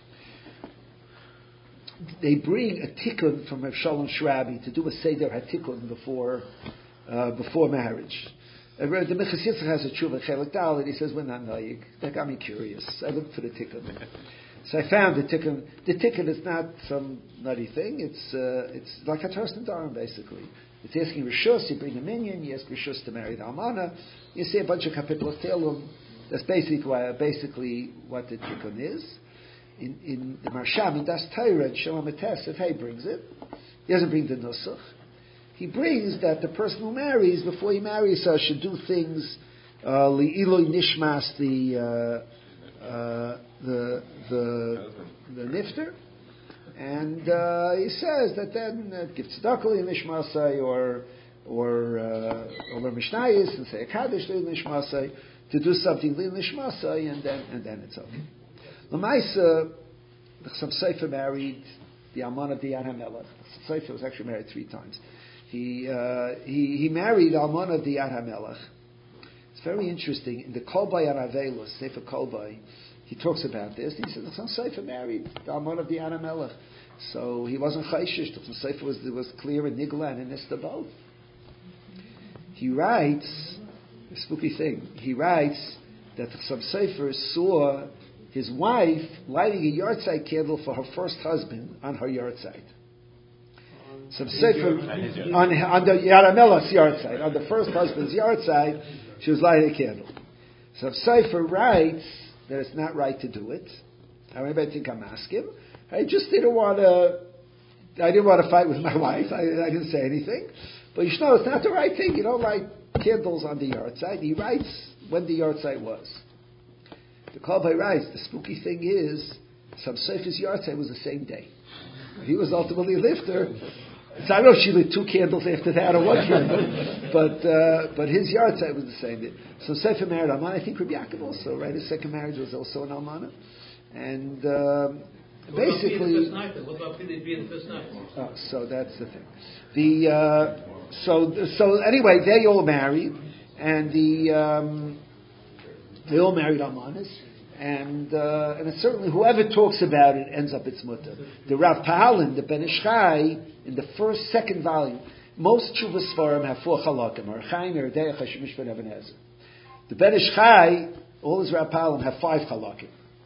Speaker 1: They bring a tikkun from Rav Shalom Sharabi to do a seder hatikun before uh, before marriage. Uh, the Mechas Yitzchak has a tshuva chelik dalet. He says we're not noyig. That got me curious. I looked for the tikkun, so I found the tikkun. The tikkun is not some nutty thing. It's uh, it's like a Torsten Darim basically. It's asking rishus. You bring a minion. You ask rishus to marry the almana. You say a bunch of kapitlos telum. That's basically why, basically what the tikkun is. In, in the Marsham in Das Torah, Shalom Etesef, he brings it. He doesn't bring the nusach. He brings that the person who marries, before he marries her, should do things li'iloi nishmas, the uh, uh, the the the nifter, and uh, he says that then uh, give tzedakah li'nishmasai or or uh, or mishnayis and say a kaddish li'nishmasai to do something li'nishmasai, and then and then it's okay. L'maisa, the Chassam Sofer married the alman of the Yad HaMelech. The Chassam Sofer was actually married three times. He, uh, he he married Alman of the Yad HaMelech. It's very interesting. In the Kolbai Aravelus, Sefer Kolbai, he talks about this. He said the Chassam Sofer married the Alman of the Yad HaMelech. So he wasn't chayshish. The Chassam Sofer was, was clear in Nigla and in Nista both. He writes, a spooky thing, he writes that the Chassam Sofer saw his wife lighting a yahrzeit candle for her first husband on her yahrzeit. So Sefer on, on the Yad HaMelech's yahrzeit, on the first husband's yahrzeit, she was lighting a candle. So Sefer writes that it's not right to do it. I maybe think I'm asking him. I just didn't want to. I didn't want to fight with my wife. I, I didn't say anything, but you should know it's not the right thing. You don't light candles on the yahrzeit. He writes when the yahrzeit was. The Kolbai writes the spooky thing is, some Sefer's yahrzeit was the same day. He was ultimately a lifter. So I don't know if she lit two candles after that or one candle, but uh, but his yahrzeit was the same day. So Sefer married Almana. I think Rabbi Yaakov also, right? His second marriage was also an Almana, and um, basically.
Speaker 2: What about What about Pili being the first night?
Speaker 1: Oh, so that's the thing. The uh, so so anyway, they all married, and the um, they all married Almanas. And uh, and it's certainly whoever talks about it ends up its mutter. The Rav Pahalin, the Ben Ish Chai, in the first second volume, most Tshuvas Svarim have four halakim: Archaim, Yeridei, Chashimish, Ben Even Ezer. The Ben Ish Chai, all his Rav Pahalin have five halakim: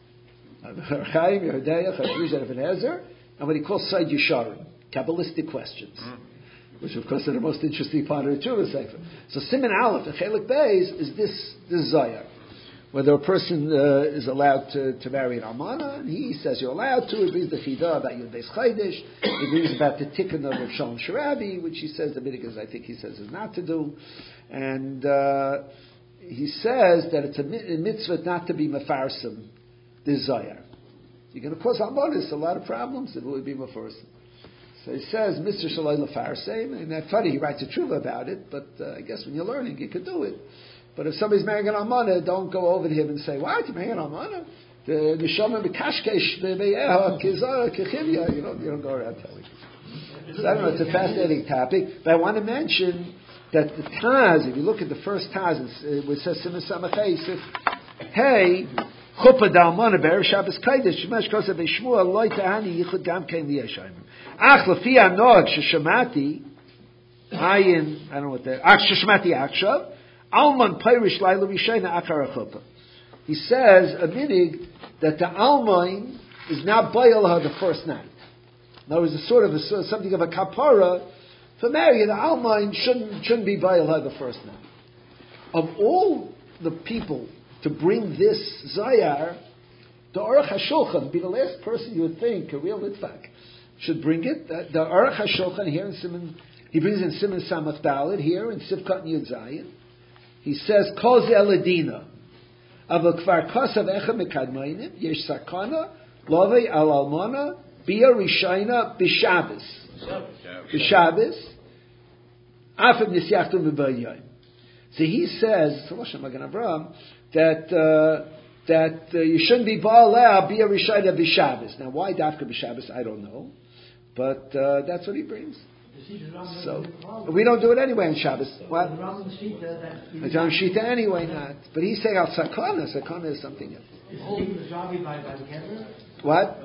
Speaker 1: Archaim, Yeridei, Chashimish, Ben Even Ezer, and what he calls Side Yesharim, Kabbalistic questions, mm. which of course are the most interesting part of the Tshuvas Sefer. So Siman Aleph, the Chelik Beis, is this this Zayar. Whether a person uh, is allowed to, to marry an almana, and he says you're allowed to. He brings the chidah about Yud Beis Chaydesh. He brings about the tikkun of Shalom Sharabi, which he says the mitzvah, I think he says, is not to do. And uh, he says that it's a mitzvah not to be mefarsim desire. You're going to cause almanas a lot of problems. It will be mefarsim. So he says Mister Shalai Lefarsim, and that's funny. He writes a tshuva about it, but uh, I guess when you're learning, you could do it. But if somebody's marrying an almana, don't go over to him and say, "What? You're marrying an almana? The neshama b'kashkesh be'eha kizara kechivya." You don't, you don't go around telling. So I don't know. It's a fascinating topic, but I want to mention that the Taz. If you look at the first Taz, it says Siman Samachay, it says, "Hey, chuppah d'almana be'erev Shabbos Kodesh shemesh kosev be'shmuel loy tahani yichud gam kein liyashayim. Ach lefi hanog sheshamati ayin. I don't know what that. Ach sheshamati akshav." Alman Pirish Laila Rishayna Akara Chuppah. He says a minig that the Alman is now Bayal the first night. In other words, it's sort of a, something of a kapara for marrying. The Alman shouldn't shouldn't be Bayal the first night. Of all the people to bring this Zayar, The Aruch HaShulchan be the last person you would think, a real Litvak, should bring it. The, the Aruch HaShulchan here in Simon, he brings in Simon Samach Daled here in Sivkat Yud Zayin. He says, Kol ze eladina. Aval kvar kosav echa mekadmainim, yesh sakana, lovei al almana, bia rishayna b'shabes. B'shabes. Afim nisyachtu m'bayayim. So he says, that uh, that uh, you shouldn't be ba'aleh bia rishayna b'shabes. Now, why dafka b'shabes? I don't know, but uh, that's what he brings. So we don't do it anyway on Shabbos. What? It's on Shita anyway, not. But he's saying al sakana. Sakana is something else. What?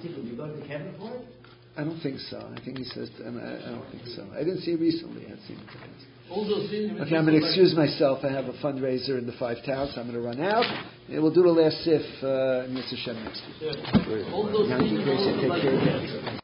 Speaker 1: I don't think so. I think he says. I don't think so. I didn't see it recently. I've seen it. Okay, I'm going to excuse myself. I have a fundraiser in the Five Towns. I'm going to run out. And we'll do the last sif uh, in Mitzvah Shem next week. Take care.